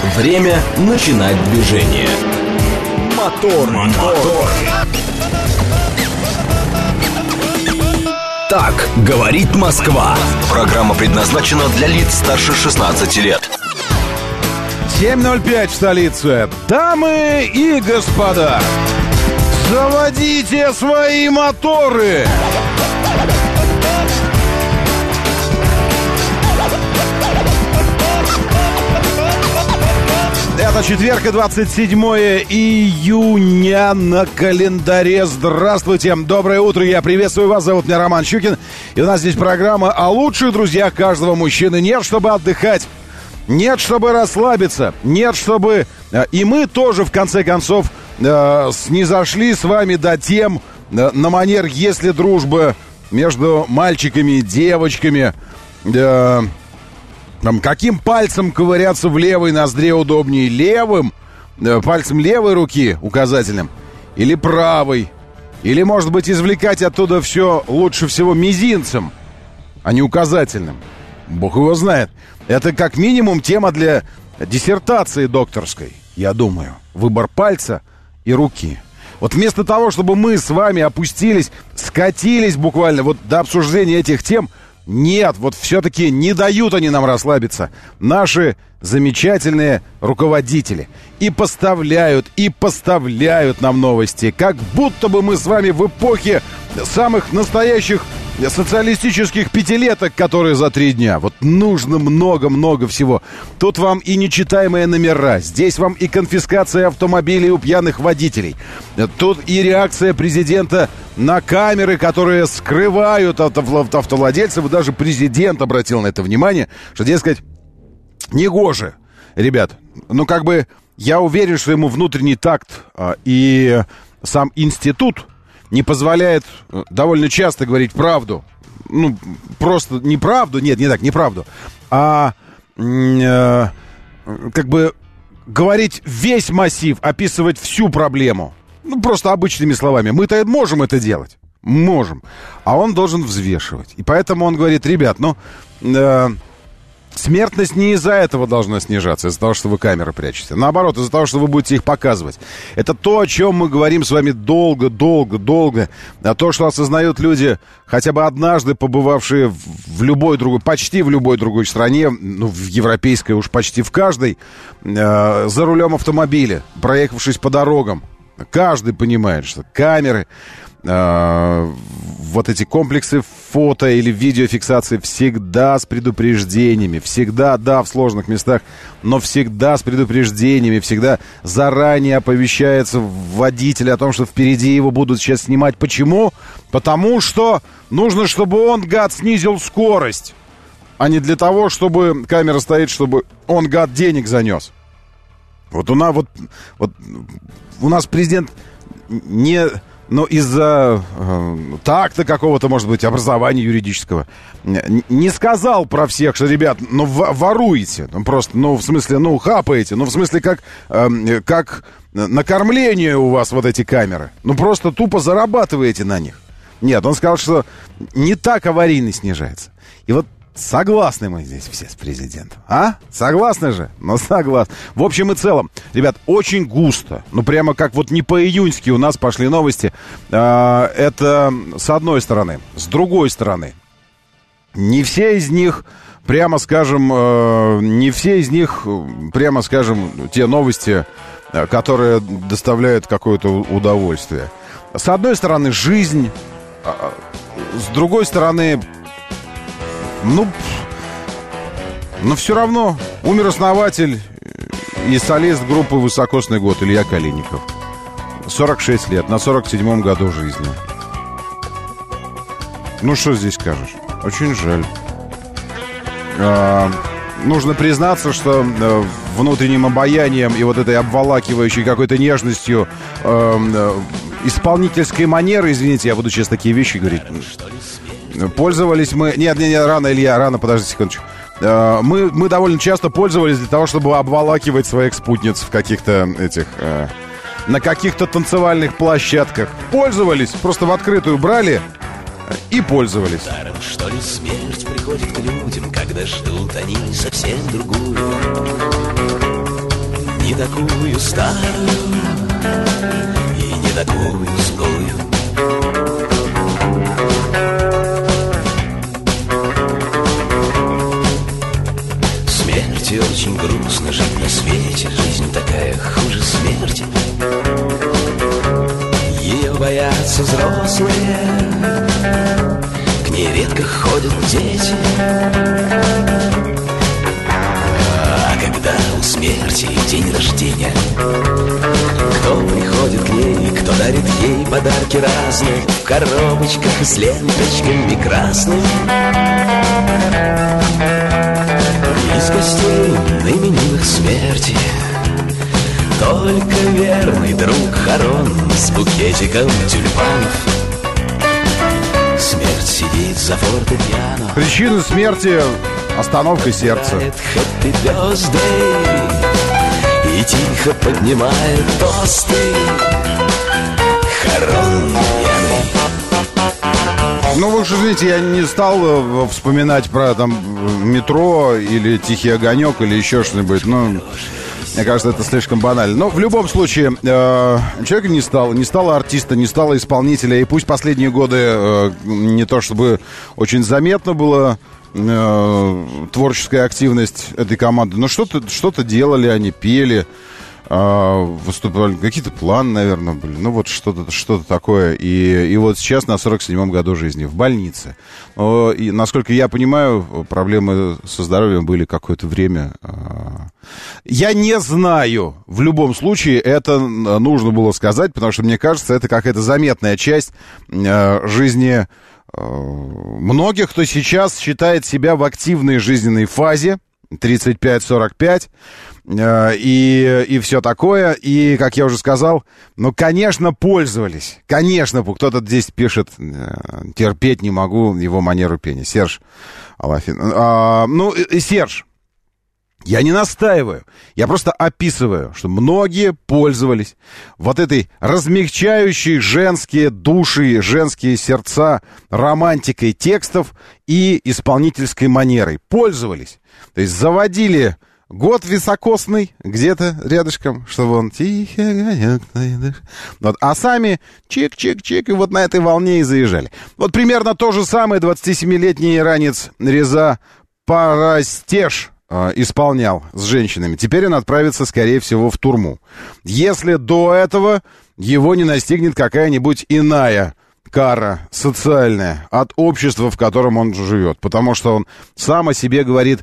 Время начинать движение. Мотор. Так говорит Москва. Программа предназначена для лиц старше 16 лет. 7:05 в столице. Дамы и господа, заводите свои моторы. Это четверг, 27 июня на календаре. Здравствуйте, доброе утро, я приветствую вас, зовут меня Роман Щукин. И у нас здесь программа о лучших друзьях каждого мужчины. Нет, чтобы отдыхать, нет, чтобы расслабиться, нет, чтобы... И мы тоже, в конце концов, снизошли с вами до тем, на манер, если дружба между мальчиками и девочками... Каким пальцем ковыряться в левой ноздре удобнее? Левым, пальцем левой руки, указательным, или правой? Или, может быть, извлекать оттуда все лучше всего мизинцем, а не указательным? Бог его знает. Это как минимум тема для диссертации докторской, я думаю. Выбор пальца и руки. Вот вместо того, чтобы мы с вами опустились, скатились буквально вот до обсуждения этих тем... Нет, вот все-таки не дают они нам расслабиться. Наши замечательные руководители. И поставляют нам новости. Как будто бы мы с вами в эпохе самых настоящих социалистических пятилеток, которые за 3 дня. Вот нужно много-много всего. Тут вам и нечитаемые номера. Здесь вам и конфискация автомобилей у пьяных водителей. Тут и реакция президента на камеры, которые скрывают от автовладельцев. И даже президент обратил на это внимание, что, дескать, негоже. Ребят, я уверен, что ему внутренний такт и сам институт не позволяет довольно часто говорить правду. Просто неправду, нет, не так, неправду, а говорить весь массив, описывать всю проблему. Просто обычными словами. Мы-то можем это делать. Можем. А он должен взвешивать. И поэтому он говорит, ребят, смертность не из-за этого должна снижаться, из-за того, что вы камеры прячете. Наоборот, из-за того, что вы будете их показывать. Это то, о чем мы говорим с вами долго. А то, что осознают люди, хотя бы однажды побывавшие в любой другой, почти в любой другой стране, в европейской уж почти в каждой, за рулем автомобиля, проехавшись по дорогам. Каждый понимает, что камеры... вот эти комплексы фото или видеофиксации всегда с предупреждениями, всегда, да, в сложных местах, но всегда с предупреждениями, всегда заранее оповещается водитель о том, что впереди его будут сейчас снимать. Почему? Потому что нужно, чтобы он, гад, снизил скорость, а не для того, чтобы камера стоит, чтобы он, гад, денег занес. Вот у нас президент не... Но из-за такта какого-то, может быть, образования юридического не сказал про всех, что, ребят, воруете. В смысле, хапаете. В смысле, как накормление у вас вот эти камеры. Просто тупо зарабатываете на них. Нет, он сказал, что не так аварийность снижается. И вот согласны мы здесь все с президентом. А? Согласны же? Согласны. В общем и целом, ребят, очень густо. Прямо как вот не по-июньски у нас пошли новости. Это с одной стороны. С другой стороны, не все из них, прямо скажем, те новости, которые доставляют какое-то удовольствие. С одной стороны, жизнь. С другой стороны... Но все равно умер основатель и солист группы «Высокосный год» Илья Калиников. 46 лет, на 47-м году жизни. Что здесь скажешь? Очень жаль. Нужно признаться, что внутренним обаянием и вот этой обволакивающей какой-то нежностью исполнительской манеры, извините, я буду сейчас такие вещи говорить, пользовались мы... Нет, рано, Илья, рано, подожди секундочку. Мы довольно часто пользовались для того, чтобы обволакивать своих спутниц в каких-то на каких-то танцевальных площадках. Пользовались, просто в открытую брали и пользовались. Даром, что ли, смерть приходит к людям, когда ждут они совсем другую. такую старую и не такую злую. Смерти очень грустно жить на свете, жизнь такая хуже смерти. Ее боятся взрослые, к ней редко ходят дети. А когда у смерти день рождения, кто приходит к ней, кто дарит ей подарки разные, в коробочках с ленточками красными. Из гостей на именинах смерти только верный друг Харон с букетиком тюльпанов. Смерть сидит за фортепиано. Причина смерти — остановка сердца. Happy birthday и тихо поднимает тосты. Харон пьяный. Ну, вы уж извините, я не стал вспоминать про там метро или Тихий огонек или еще что-нибудь. Ну, мне кажется, это слишком банально. Но в любом случае, человека не стало артиста, не стало исполнителя. И пусть последние годы не то чтобы очень заметно было творческая активность этой команды, но что-то делали они, пели, выступали, какие-то планы, наверное, были. Ну, вот что-то такое. И вот сейчас на 47-м году жизни в больнице. И, насколько я понимаю, проблемы со здоровьем были какое-то время. Я не знаю. В любом случае, это нужно было сказать, потому что, мне кажется, это какая-то заметная часть жизни многих, кто сейчас считает себя в активной жизненной фазе. 35-45 и все такое. И, как я уже сказал, ну, конечно, пользовались. Конечно, кто-то здесь пишет, терпеть не могу его манеру пения. Серж Алафин. Серж, я не настаиваю, я просто описываю, что многие пользовались вот этой размягчающей женские души, женские сердца романтикой текстов и исполнительской манерой. Пользовались. То есть заводили год високосный где-то рядышком, чтобы он тихий огонек. Вот, а сами чик-чик-чик, и вот на этой волне и заезжали. Вот примерно то же самое 27-летний иранец Реза Парастеш исполнял с женщинами. Теперь он отправится, скорее всего, в тюрьму. Если до этого его не настигнет какая-нибудь иная кара социальная от общества, в котором он живет. Потому что он сам о себе говорит...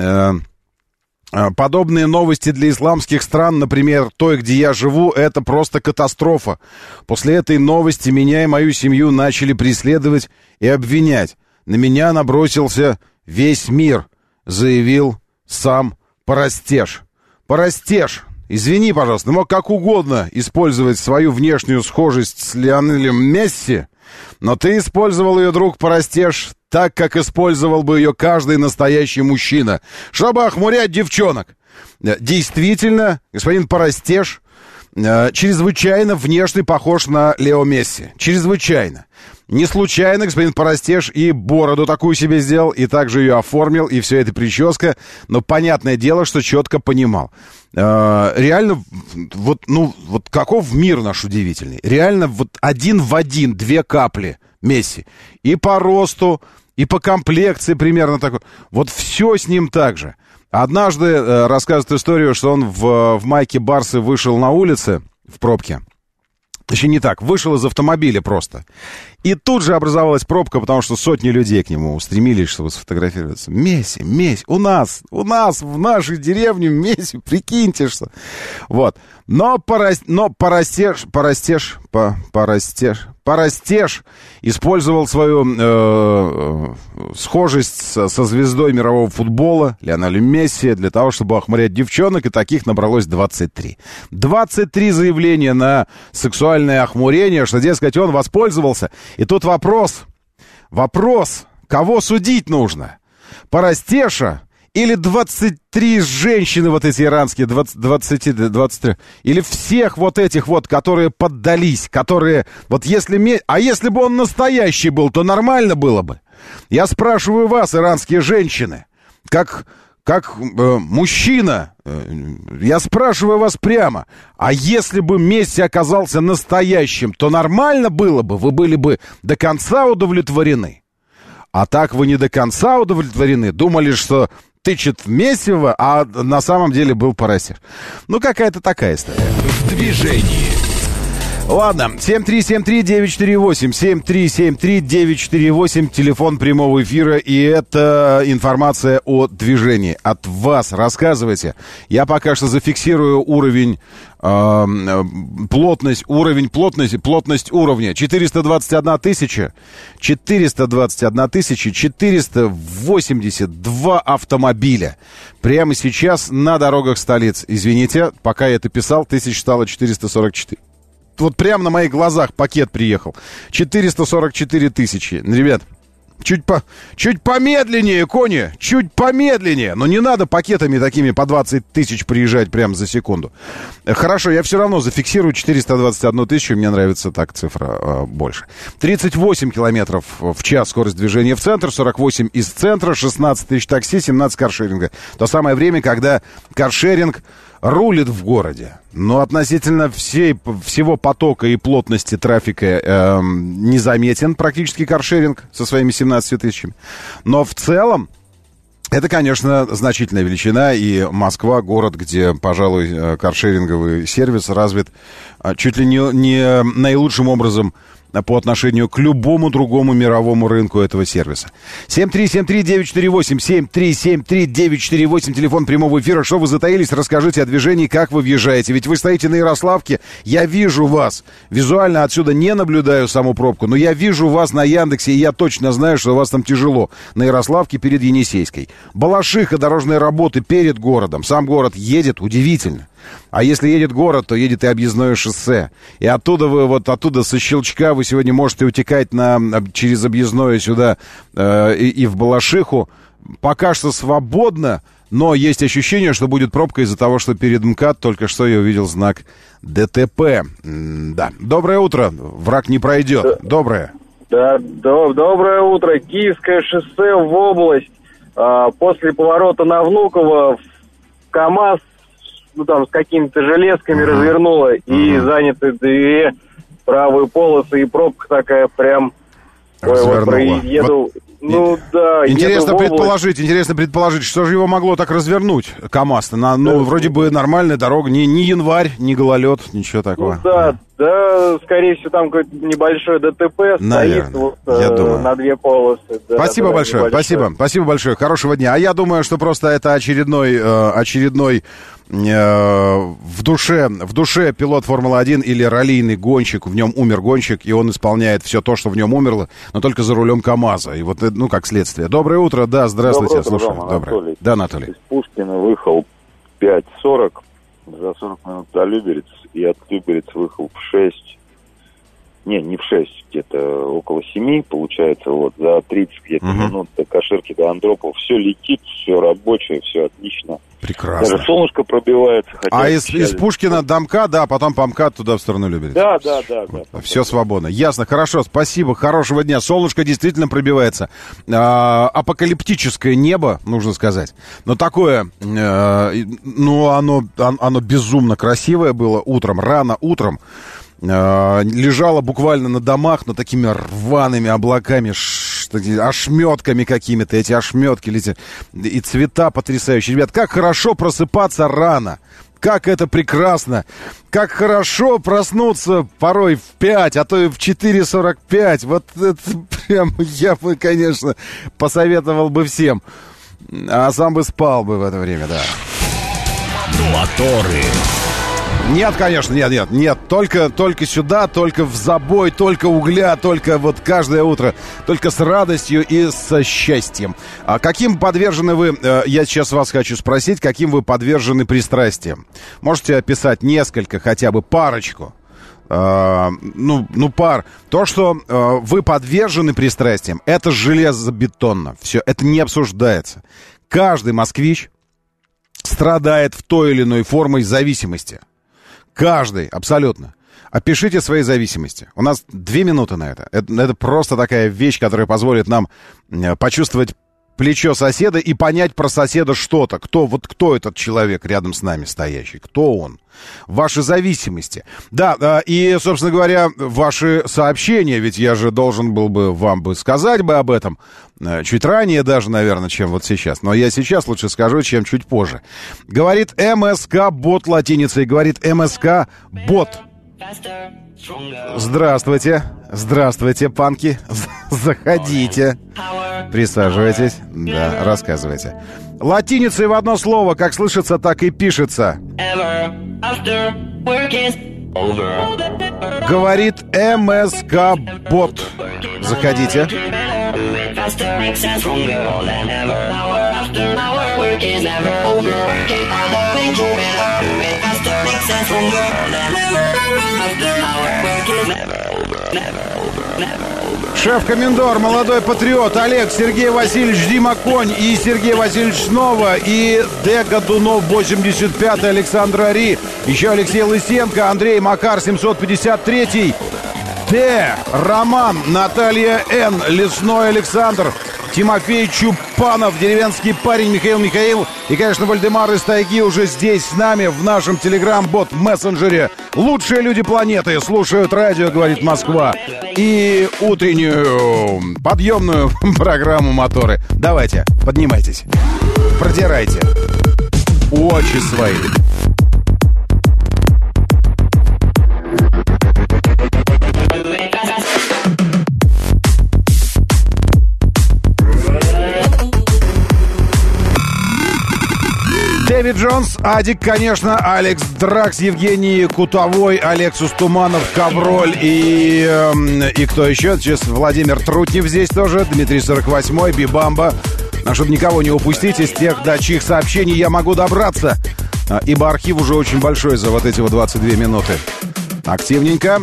Подобные новости для исламских стран, например, той, где я живу, это просто катастрофа. После этой новости меня и мою семью начали преследовать и обвинять. На меня набросился весь мир, заявил сам Парастеш. Парастеш, извини, пожалуйста, мог как угодно использовать свою внешнюю схожесть с Лионелем Месси, но ты использовал ее, друг Парастеш, так, как использовал бы ее каждый настоящий мужчина, чтобы охмурять девчонок. Действительно, господин Парастеш чрезвычайно внешне похож на Лео Месси. Чрезвычайно. Не случайно господин Парастеш и бороду такую себе сделал, и также ее оформил, и все это прическа. Но понятное дело, что четко понимал. Реально, вот каков мир наш удивительный. Реально, вот один в один, 2 капли Месси. И по росту, и по комплекции примерно такой. Вот все с ним так же. Однажды рассказывает историю, что он в майке Барсы вышел на улице в пробке. Точнее, не так, вышел из автомобиля просто. И тут же образовалась пробка, потому что сотни людей к нему устремились, чтобы сфотографироваться. Месси, у нас, в нашей деревне Месси, прикиньте, что... Вот. Но Парастеш использовал свою схожесть со звездой мирового футбола Лионелем Месси для того, чтобы охмурять девчонок, и таких набралось 23. 23 заявления на сексуальное охмурение, что, дескать, он воспользовался. И тут вопрос, кого судить нужно? Парастеша или 23 женщины вот эти иранские, 23, или всех вот этих вот, которые поддались, которые, вот если, а если бы он настоящий был, то нормально было бы. Я спрашиваю вас, иранские женщины, как мужчина, Я спрашиваю вас прямо, а если бы Месси оказался настоящим, то нормально было бы? Вы были бы до конца удовлетворены? А так вы не до конца удовлетворены. Думали, что тычет Мессиво, а на самом деле был Парасир. Ну, какая-то такая история. В движении. Ладно, 7373948, 7373948, телефон прямого эфира, и это информация о движении. От вас рассказывайте. Я пока что зафиксирую уровень плотность уровня 421 482 автомобиля. Прямо сейчас на дорогах столиц. Извините, пока я это писал, тысяч стало 444. Вот прямо на моих глазах пакет приехал. 444 тысячи. Ребят, чуть помедленнее, кони. Чуть помедленнее. Но не надо пакетами такими по 20 тысяч приезжать прямо за секунду. Хорошо, я все равно зафиксирую 421 тысячу. Мне нравится так цифра больше. 38 километров в час скорость движения в центр, 48 из центра, 16 тысяч такси, 17 каршеринга. То самое время, когда каршеринг рулит в городе. Но относительно всего потока и плотности трафика незаметен практически каршеринг со своими 17 тысячами. Но в целом это, конечно, значительная величина. И Москва — город, где, пожалуй, каршеринговый сервис развит чуть ли не наилучшим образом по отношению к любому другому мировому рынку этого сервиса. 7373948, 7373948, телефон прямого эфира. Что вы затаились? Расскажите о движении, как вы въезжаете. Ведь вы стоите на Ярославке, я вижу вас. Визуально отсюда не наблюдаю саму пробку, но я вижу вас на Яндексе, и я точно знаю, что у вас там тяжело. На Ярославке перед Енисейской. Балашиха, дорожные работы перед городом. Сам город едет удивительно. А если едет город, то едет и объездное шоссе. И оттуда оттуда со щелчка вы сегодня можете утекать через объездное сюда и в Балашиху. Пока что свободно, но есть ощущение, что будет пробка из-за того, что перед МКАД только что я увидел знак ДТП. Да. Доброе утро. Враг не пройдет. Доброе. Да, доброе утро. Киевское шоссе в область. После поворота на Внуково КамАЗ с какими-то железками развернуло, и заняты две правые полосы, и пробка такая прям... Еду... Интересно предположить, что же его могло так развернуть, КамАЗ-то? Вроде бы нормальная дорога, не январь, не гололед, ничего такого. Скорее всего, там какое-то небольшое ДТП. Наверное, стоит я думаю. на две полосы. Спасибо большое, спасибо большое, хорошего дня. А я думаю, что просто это очередной в душе пилот Формулы-1 или раллийный гонщик, в нем умер гонщик, и он исполняет все то, что в нем умерло, но только за рулем КамАЗа. И как следствие. Доброе утро, да, здравствуйте, слушаю. Доброе. Да, Анатолий. Из Пушкина выехал 5:40, за 40 минут до Люберец, и от Люберец выехал в 6. Не в 6, где-то около 7, получается, за 30 где-то минут до Каширки, до Андропова. Все летит, все рабочее, все отлично. Прекрасно. Даже солнышко пробивается. Из Пушкина до МКАД, да, потом по МКАД туда в сторону Люберец. Да. Все свободно. Ясно, хорошо, спасибо, хорошего дня. Солнышко действительно пробивается. Апокалиптическое небо, нужно сказать. Но такое, оно безумно красивое было рано утром. Лежала буквально на домах, но такими рваными облаками, ошметками какими-то. Эти ошметки летят. И цвета потрясающие. Ребят, как хорошо просыпаться рано. Как это прекрасно. Как хорошо проснуться порой в 5, а то и в 4:45. Вот это прям я бы, конечно, посоветовал бы всем. А сам бы спал бы в это время, да. Моторы. Нет, конечно, нет. Только сюда, только в забой, только угля, только каждое утро, только с радостью и со счастьем. А каким подвержены вы, я сейчас вас хочу спросить, каким вы подвержены пристрастиям? Можете описать несколько, хотя бы парочку? Пар. То, что вы подвержены пристрастиям, это железобетонно. Все, это не обсуждается. Каждый москвич страдает в той или иной форме зависимости. Каждый, абсолютно. Опишите свои зависимости. У нас 2 минуты на это. Это просто такая вещь, которая позволит нам почувствовать плечо соседа и понять про соседа что-то. Кто этот человек рядом с нами стоящий? Кто он? Ваши зависимости. Да, и, собственно говоря, ваши сообщения, ведь я же должен был бы вам бы сказать бы об этом чуть ранее даже, наверное, чем вот сейчас. Но я сейчас лучше скажу, чем чуть позже. Говорит МСК-бот латиницей, говорит МСК-бот. Здравствуйте. Здравствуйте, панки. Заходите. Присаживайтесь. Да, рассказывайте. Латиницей в одно слово, как слышится, так и пишется. Говорит МСК-бот. Заходите. Шеф-комендор, молодой патриот, Олег, Сергей Васильевич, Дима Конь и Сергей Васильевич снова, и Д. Годунов, 85-й, Александр Ари, еще Алексей Лысенко, Андрей Макар, 753-й, Д. Роман, Наталья Н., Лесной Александр, Тимофей Чупанов, деревенский парень Михаил и, конечно, Вальдемар из тайги уже здесь с нами в нашем телеграм-бот-мессенджере. Лучшие люди планеты слушают радио, говорит Москва, и утреннюю подъемную программу «Моторы». Давайте, поднимайтесь, продирайте очи свои. Дэвид Джонс, Адик, конечно, Алекс Дракс, Евгений Кутовой, Алексус Туманов, Ковроль и кто еще? Сейчас Владимир Трутнев здесь тоже, Дмитрий 48-й, Бибамба. Чтобы никого не упустить из тех, до чьих сообщений я могу добраться, ибо архив уже очень большой за вот эти вот 22 минуты. Активненько.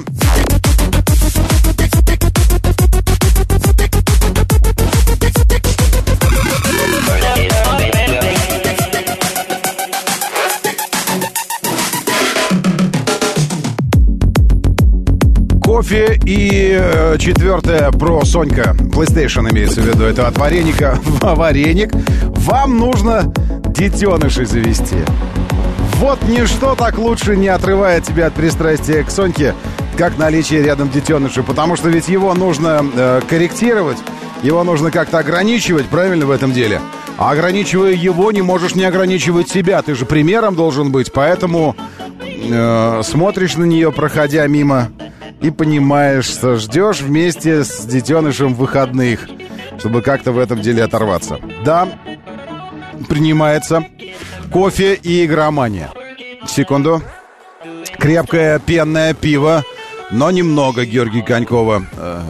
Кофе и четвертое про Сонька. PlayStation имеется в виду. Это от вареника в вареник. Вам нужно детенышей завести. Вот ничто так лучше не отрывает тебя от пристрастия к Соньке, как наличие рядом детеныша. Потому что ведь его нужно корректировать, его нужно как-то ограничивать, правильно, в этом деле? А ограничивая его, не можешь не ограничивать себя. Ты же примером должен быть. Поэтому смотришь на нее, проходя мимо, и понимаешь, что ждешь вместе с детенышем выходных, чтобы как-то в этом деле оторваться. Да, принимается. Кофе и игромания. Секунду. Крепкое пенное пиво, но немного, Георгий Конькова.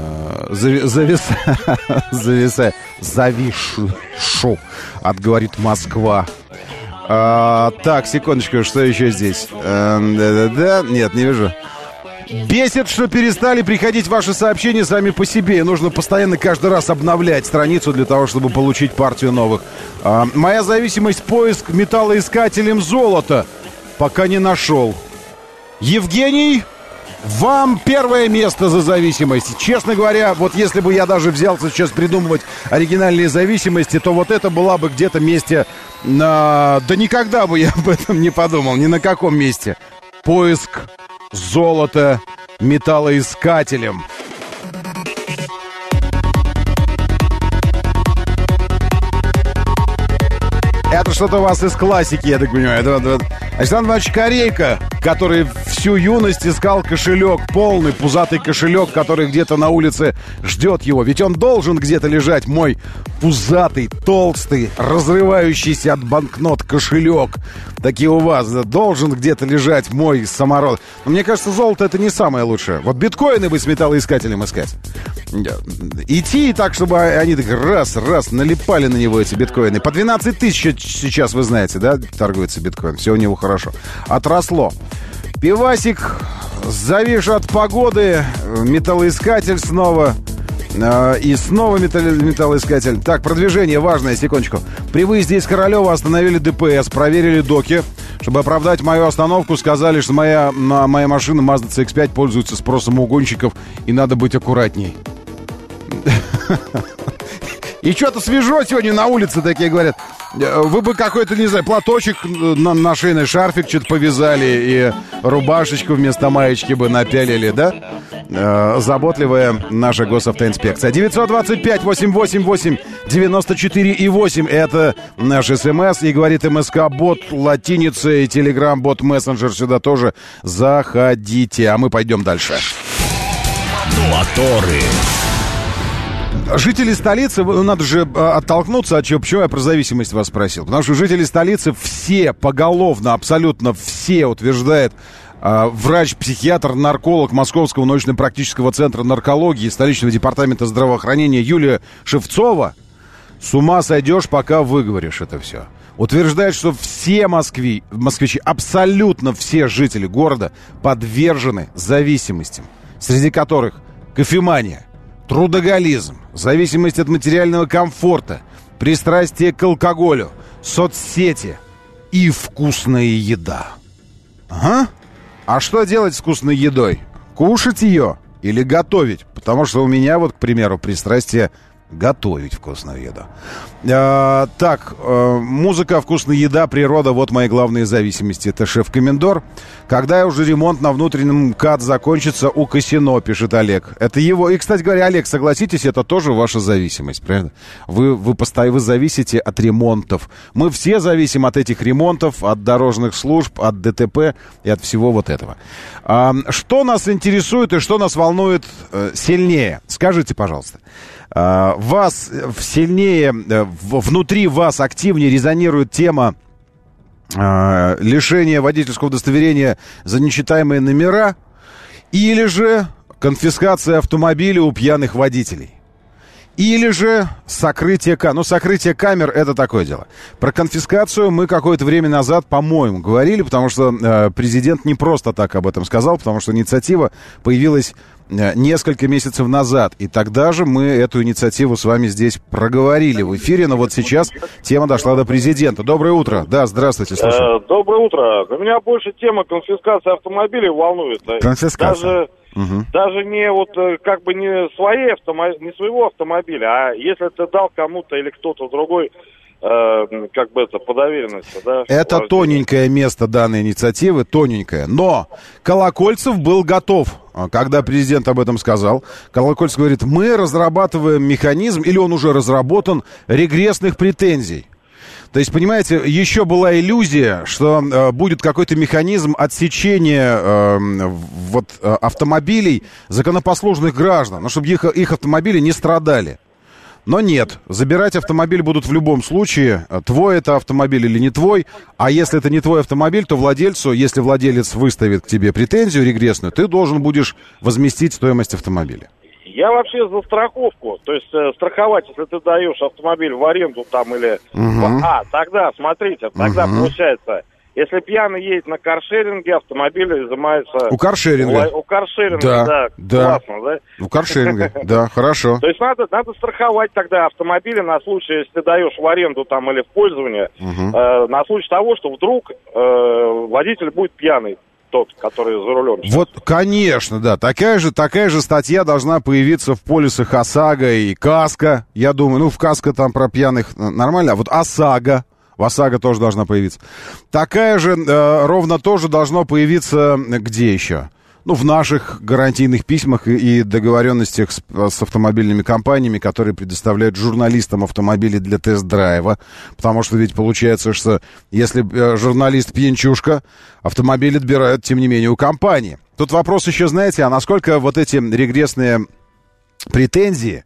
Завишу, отговорит Москва. Так, секундочку, что еще здесь? Нет, не вижу. Бесит, что перестали приходить ваши сообщения сами по себе. И нужно постоянно каждый раз обновлять страницу для того, чтобы получить партию новых. Моя зависимость — поиск металлоискателем золота. Пока не нашел. Евгений, вам первое место за зависимость. Честно говоря, вот если бы я даже взялся сейчас придумывать оригинальные зависимости, то вот это была бы где-то месте на... Да никогда бы я об этом не подумал. Ни на каком месте. Поиск золото металлоискателем. Это что-то у вас из классики, я так понимаю. Это Александр Иванович Корейко, который всю юность искал кошелек, полный пузатый кошелек, который где-то на улице ждет его. Ведь он должен где-то лежать, мой пузатый, толстый, разрывающийся от банкнот кошелек. Такие у вас. Должен где-то лежать мой самород. Но мне кажется, золото — это не самое лучшее. Вот биткоины бы с металлоискателем искать. Идти так, чтобы они так раз налипали на него, эти биткоины. По 12 тысяч сейчас, вы знаете, да, торгуется биткоин. Все у него хорошо. Отросло. Пивасик, завишу от погоды, металлоискатель снова. И снова металлоискатель. Так, продвижение важное, секундочку. При выезде из Королева остановили ДПС, проверили доки. Чтобы оправдать мою остановку, сказали, что моя машина Mazda CX-5 пользуется спросом у угонщиков, и надо быть аккуратней. И что-то свежо сегодня на улице, такие говорят. Вы бы какой-то, не знаю, платочек на шейный шарфик что-то повязали и рубашечку вместо маечки бы напялили, да? Заботливая наша госавтоинспекция. 925-888-94-8. Это наш СМС. И говорит МСК-бот латиницей, телеграм-бот, мессенджер. Сюда тоже заходите. А мы пойдем дальше. Моторы. Жители столицы, надо же оттолкнуться от чего, почему я про зависимость вас спросил. Потому что жители столицы все поголовно, абсолютно все утверждают, врач-психиатр, нарколог Московского научно-практического центра наркологии столичного департамента здравоохранения Юлия Шевцова, с ума сойдешь, пока выговоришь это все. Утверждает, что все москвичи, абсолютно все жители города подвержены зависимостям, среди которых кофемания, трудоголизм, зависимость от материального комфорта, пристрастие к алкоголю, соцсети и вкусная еда. Ага. А что делать с вкусной едой? Кушать ее или готовить? Потому что у меня вот, к примеру, пристрастие готовить вкусную еду. Музыка, вкусная еда, природа — вот мои главные зависимости. Это шеф-комендор. Когда уже ремонт на внутреннем МКАД закончится у казино, пишет Олег. Это его. И, кстати говоря, Олег, согласитесь, это тоже ваша зависимость, правильно? Вы зависите от ремонтов. Мы все зависим от этих ремонтов, от дорожных служб, от ДТП и от всего вот этого. Что нас интересует и что нас волнует сильнее? Скажите, пожалуйста. Вас сильнее, внутри вас активнее резонирует тема лишения водительского удостоверения за нечитаемые номера или же конфискация автомобиля у пьяных водителей? Или же сокрытие камер. Ну, сокрытие камер — это такое дело. Про конфискацию мы какое-то время назад, по-моему, говорили, потому что президент не просто так об этом сказал, потому что инициатива появилась несколько месяцев назад. И тогда же мы эту инициативу с вами здесь проговорили в эфире, но вот сейчас тема дошла до президента. Доброе утро. Да, здравствуйте, слушаю. Доброе утро. Меня больше тема конфискации автомобилей волнует. Конфискация. Даже не вот как бы не своего автомобиля, а если ты дал кому-то или кто-то другой, как бы это по доверенности, да? Это тоненькое место данной инициативы, тоненькое. Но Колокольцев был готов, когда президент об этом сказал. Колокольцев говорит, мы разрабатываем механизм, или он уже разработан, регрессных претензий. То есть, понимаете, еще была иллюзия, что будет какой-то механизм отсечения автомобилей законопослушных граждан, чтобы их автомобили не страдали. Но нет, забирать автомобиль будут в любом случае, твой это автомобиль или не твой, а если это не твой автомобиль, то владельцу, если владелец выставит к тебе претензию регрессную, ты должен будешь возместить стоимость автомобиля. Я вообще за страховку, то есть страховать, если ты даешь автомобиль в аренду там или... тогда, смотрите, тогда получается, если пьяный едет на каршеринге, автомобиль изымается... У каршеринга. У каршеринга, да. Классно, да? У каршеринга, да, хорошо. То есть надо страховать тогда автомобили на случай, если ты даешь в аренду там или в пользование, на случай того, что вдруг водитель будет пьяный. Тот, который за рулем. Вот, конечно, да. Такая же статья должна появиться в полисах ОСАГО и КАСКО. Я думаю, в КАСКО там про пьяных нормально, а вот ОСАГО, в ОСАГО тоже должна появиться. Такая же ровно тоже должно появиться где еще? В наших гарантийных письмах и договоренностях с автомобильными компаниями, которые предоставляют журналистам автомобили для тест-драйва. Потому что ведь получается, что если журналист пьянчушка, автомобиль отбирают, тем не менее, у компании. Тут вопрос еще, знаете, а насколько вот эти регрессные претензии,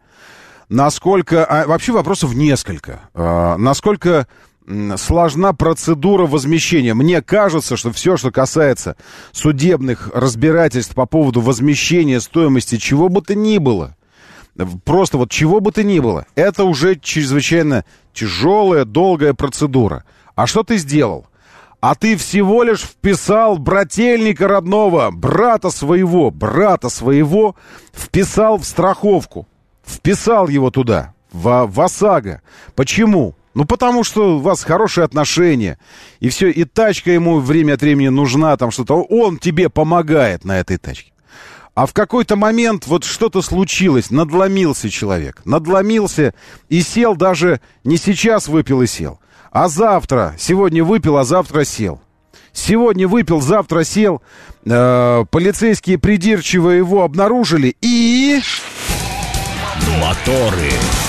вообще вопросов несколько. Насколько сложна процедура возмещения. Мне кажется, что все, что касается судебных разбирательств по поводу возмещения стоимости чего бы то ни было, просто вот чего бы то ни было, это уже чрезвычайно тяжелая, долгая процедура. А что ты сделал? А ты всего лишь вписал брательника родного, брата своего, вписал в страховку. Вписал его туда, в ОСАГО. Почему? Потому что у вас хорошие отношения, и все, и тачка ему время от времени нужна, там что-то, он тебе помогает на этой тачке. А в какой-то момент вот что-то случилось, надломился человек. Надломился и сел даже не сейчас выпил и сел, а завтра. Сегодня выпил, а завтра сел. Сегодня выпил, завтра сел. Полицейские придирчиво его обнаружили и... Моторы.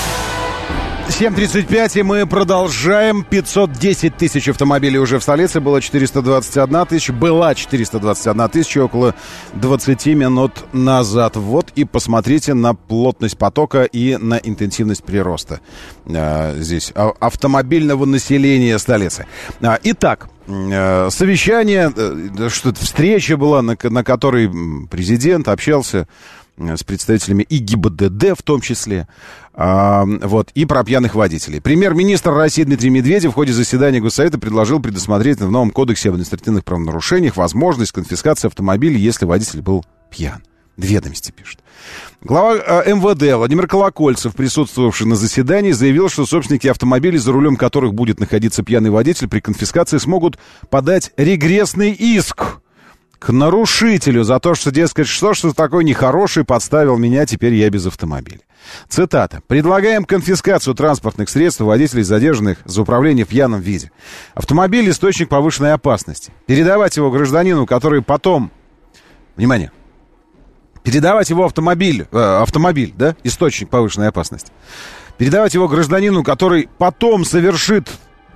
7:35, и мы продолжаем. 510 тысяч автомобилей уже в столице. Было 421 тысяча. Была 421 тысяча около 20 минут назад. Вот и посмотрите на плотность потока и на интенсивность прироста здесь автомобильного населения столицы. Итак, совещание, что-то встреча была, на которой президент общался с представителями и ГИБДД в том числе, вот, и про пьяных водителей. Премьер-министр России Дмитрий Медведев в ходе заседания Госсовета предложил предусмотреть в новом кодексе об административных правонарушениях возможность конфискации автомобиля, если водитель был пьян. Ведомости пишет. Глава МВД Владимир Колокольцев, присутствовавший на заседании, заявил, что собственники автомобилей, за рулем которых будет находиться пьяный водитель, при конфискации смогут подать регрессный иск к нарушителю за то, что, дескать, что такой нехороший подставил меня, теперь я без автомобиля. Цитата. «Предлагаем конфискацию транспортных средств у водителей, задержанных за управление в пьяном виде. Автомобиль — источник повышенной опасности. Передавать его гражданину, который потом...» Внимание! Передавать его автомобиль, да, источник повышенной опасности. Передавать его гражданину, который потом совершит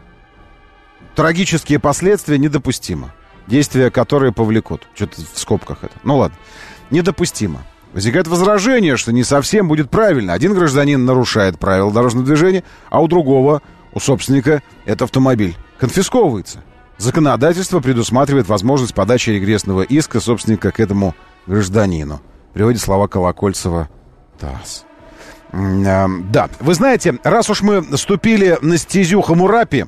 трагические последствия, недопустимо. Действия, которые повлекут. Что-то в скобках это. Ну ладно. Недопустимо. Возникает возражение, что не совсем будет правильно. Один гражданин нарушает правила дорожного движения, а у другого, у собственника, этот автомобиль конфисковывается. Законодательство предусматривает возможность подачи регрессного иска собственника к этому гражданину. Приводит слова Колокольцева ТАСС. Да, вы знаете, раз уж мы ступили на стезю Хаммурапи,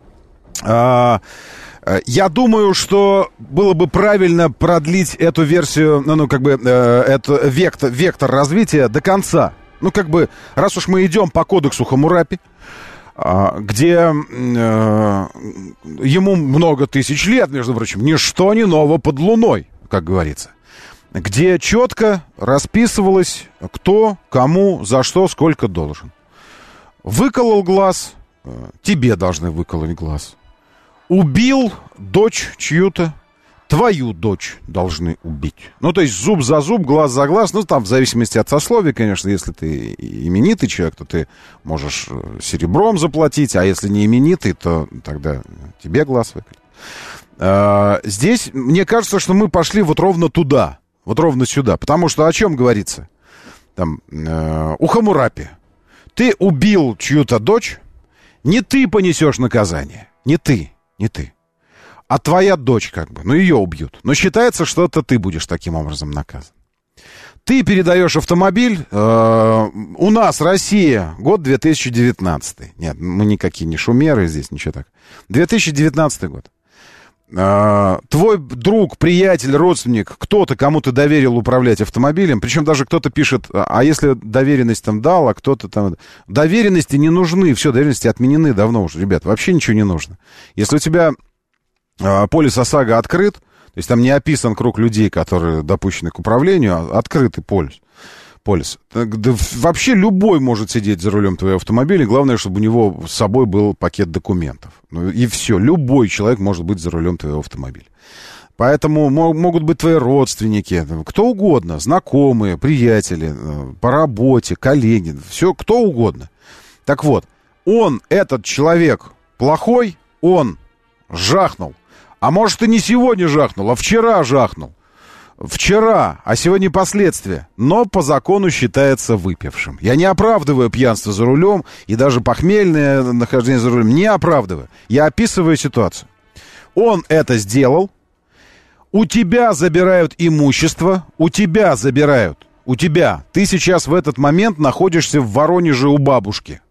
я думаю, что было бы правильно продлить эту версию, это вектор развития до конца. Ну, как бы, раз уж мы идем по кодексу Хаммурапи, где ему много тысяч лет, между прочим, ничто не ново под луной, как говорится, где четко расписывалось, кто, кому, за что, сколько должен. Выколол глаз, тебе должны выколоть глаз. Убил дочь чью-то, твою дочь должны убить. Ну, то есть зуб за зуб, глаз за глаз. Ну, там в зависимости от сословия, конечно, если ты именитый человек, то ты можешь серебром заплатить, а если не именитый, то тогда тебе глаз выколют. Здесь, мне кажется, что мы пошли вот ровно туда, вот ровно сюда. Потому что о чем говорится? Там, у Хаммурапи. Ты убил чью-то дочь, не ты понесешь наказание, не ты. А твоя дочь как бы, ну ее убьют. Но считается, что это ты будешь таким образом наказан. Ты передаешь автомобиль, у нас Россия, год 2019. Нет, мы никакие не шумеры здесь, ничего так. 2019 год. Твой друг, приятель, родственник, кто-то, кому ты доверил управлять автомобилем, причем даже кто-то пишет, а если доверенность там дал, а кто-то там... Доверенности не нужны, все, доверенности отменены давно уже, ребят, вообще ничего не нужно. Если у тебя полис ОСАГО открыт, то есть там не описан круг людей, которые допущены к управлению, а открытый полис. Да, вообще любой может сидеть за рулем твоего автомобиля. Главное, чтобы у него с собой был пакет документов. Ну, и все. Любой человек может быть за рулем твоего автомобиля. Поэтому могут быть твои родственники, кто угодно, знакомые, приятели, по работе, коллеги, все, кто угодно. Так вот, этот человек плохой, он жахнул. А может, и не сегодня жахнул, а вчера жахнул. Вчера, а сегодня последствия, но по закону считается выпившим. Я не оправдываю пьянство за рулем и даже похмельное нахождение за рулем не оправдываю. Я описываю ситуацию. Он это сделал, у тебя забирают имущество, ты сейчас в этот момент находишься в Воронеже у бабушки.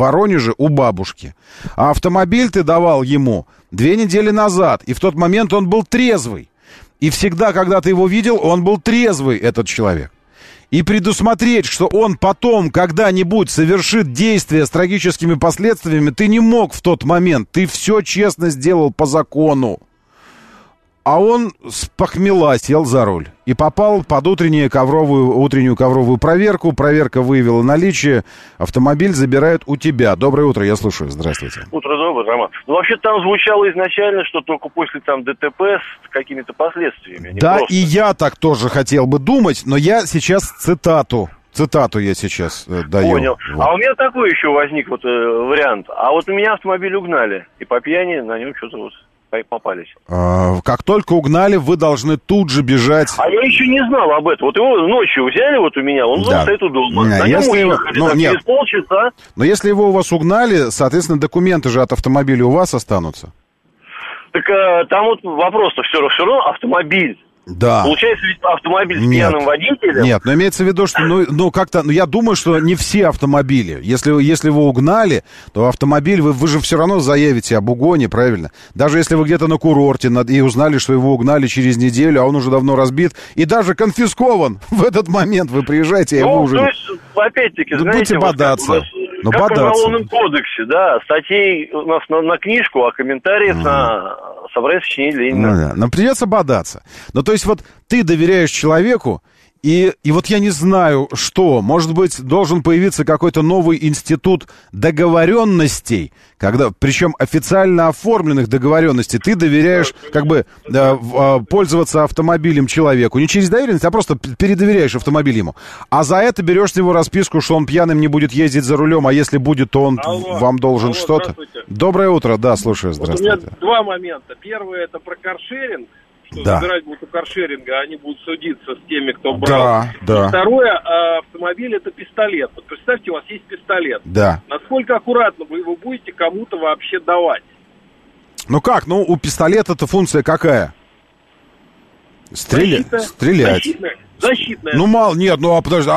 А автомобиль ты давал ему 2 недели назад, и в тот момент он был трезвый. И всегда, когда ты его видел, он был трезвый, этот человек. И предусмотреть, что он потом когда-нибудь совершит действия с трагическими последствиями, ты не мог в тот момент. Ты все честно сделал по закону. а он с похмела сел за руль и попал под утреннюю ковровую проверку. Проверка выявила наличие. Автомобиль забирают у тебя. Доброе утро, я слушаю. Здравствуйте. Утро доброе, Роман. Ну, вообще там звучало изначально, что только после там ДТП с какими-то последствиями. Да, просто. И я так тоже хотел бы думать, но я сейчас цитату я сейчас даю. Понял. Вот. А у меня такой еще возник вот вариант. А вот у меня автомобиль угнали, и по пьяни на нем что-то вот попались. Как только угнали, вы должны тут же бежать. А я еще не знал об этом. Вот его ночью взяли вот у меня, он стоит у дома. На нем уехали, через полчаса. Но если его у вас угнали, соответственно, документы же от автомобиля у вас останутся. Так там вот вопрос-то все равно автомобиль. Да. Получается, ведь автомобиль с пьяным водителем? Нет, но имеется в виду, что, я думаю, что не все автомобили. Если вы угнали, то автомобиль, вы же все равно заявите об угоне, правильно? Даже если вы где-то на курорте и узнали, что его угнали через неделю, а он уже давно разбит и даже конфискован в этот момент, вы приезжаете, и его уже... то есть, опять-таки, знаете... Будете бодаться. Как в Уголовном кодексе, да, статей у нас на книжку, а комментариев на собрание сочинений Ленина. Но придется бодаться. То есть вот ты доверяешь человеку, и вот я не знаю, что, может быть, должен появиться какой-то новый институт договоренностей, причем официально оформленных договоренностей. Ты доверяешь, пользоваться автомобилем человеку. Не через доверенность, а просто передоверяешь автомобиль ему. А за это берешь с него расписку, что он пьяным не будет ездить за рулем, а если будет, то он вам должен что-то. Доброе утро, да, слушаю, здравствуйте. Вот у меня два момента. Первый — это про каршеринг. Что забирать будут у каршеринга, они будут судиться с теми, кто брал. Да. Второе, автомобиль — это пистолет. Вот представьте, у вас есть пистолет. Да. Насколько аккуратно вы его будете кому-то вообще давать? У пистолета-то функция какая? Стрелять. Защитная. Подожди,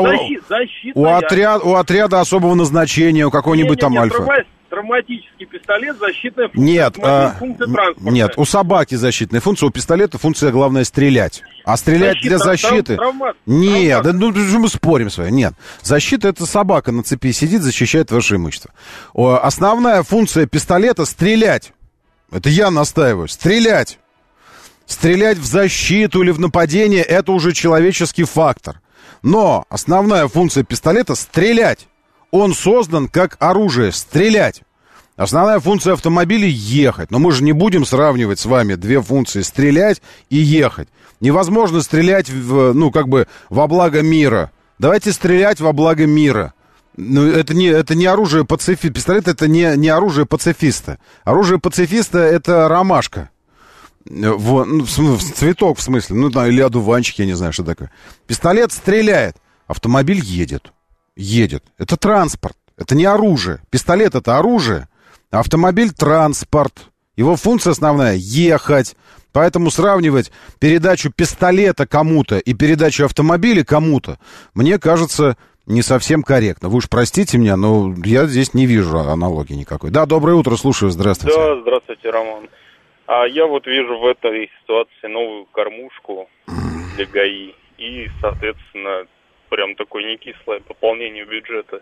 у отряда особого назначения, у какого-нибудь там Альфа. Травматический пистолет, защитная функция. Функция транспорта. Нет, у собаки защитная функция, у пистолета функция главное стрелять. А стрелять для защиты... Нет, мы спорим с вами. Нет, защита — это собака на цепи сидит, защищает ваше имущество. Основная функция пистолета — стрелять. Это я настаиваю. Стрелять. Стрелять в защиту или в нападение — это уже человеческий фактор. Но основная функция пистолета — стрелять. Он создан как оружие — стрелять. Основная функция автомобиля — ехать. Но мы же не будем сравнивать с вами две функции — стрелять и ехать. Невозможно стрелять во благо мира. Давайте стрелять во благо мира. Это не оружие пацифиста. Пистолет — это не оружие пацифиста. Оружие пацифиста — это ромашка. Цветок, в смысле. Или одуванчик, я не знаю, что такое. Пистолет стреляет. Автомобиль едет. Это транспорт. Это не оружие. Пистолет — это оружие. Автомобиль — транспорт. Его функция основная — ехать. Поэтому сравнивать передачу пистолета кому-то и передачу автомобиля кому-то, мне кажется, не совсем корректно. Вы уж простите меня, но я здесь не вижу аналогии никакой. Да, доброе утро, слушаю, здравствуйте. Да, здравствуйте, Роман. А я вот вижу в этой ситуации новую кормушку для ГАИ и, соответственно, прям такое некислое пополнение бюджета.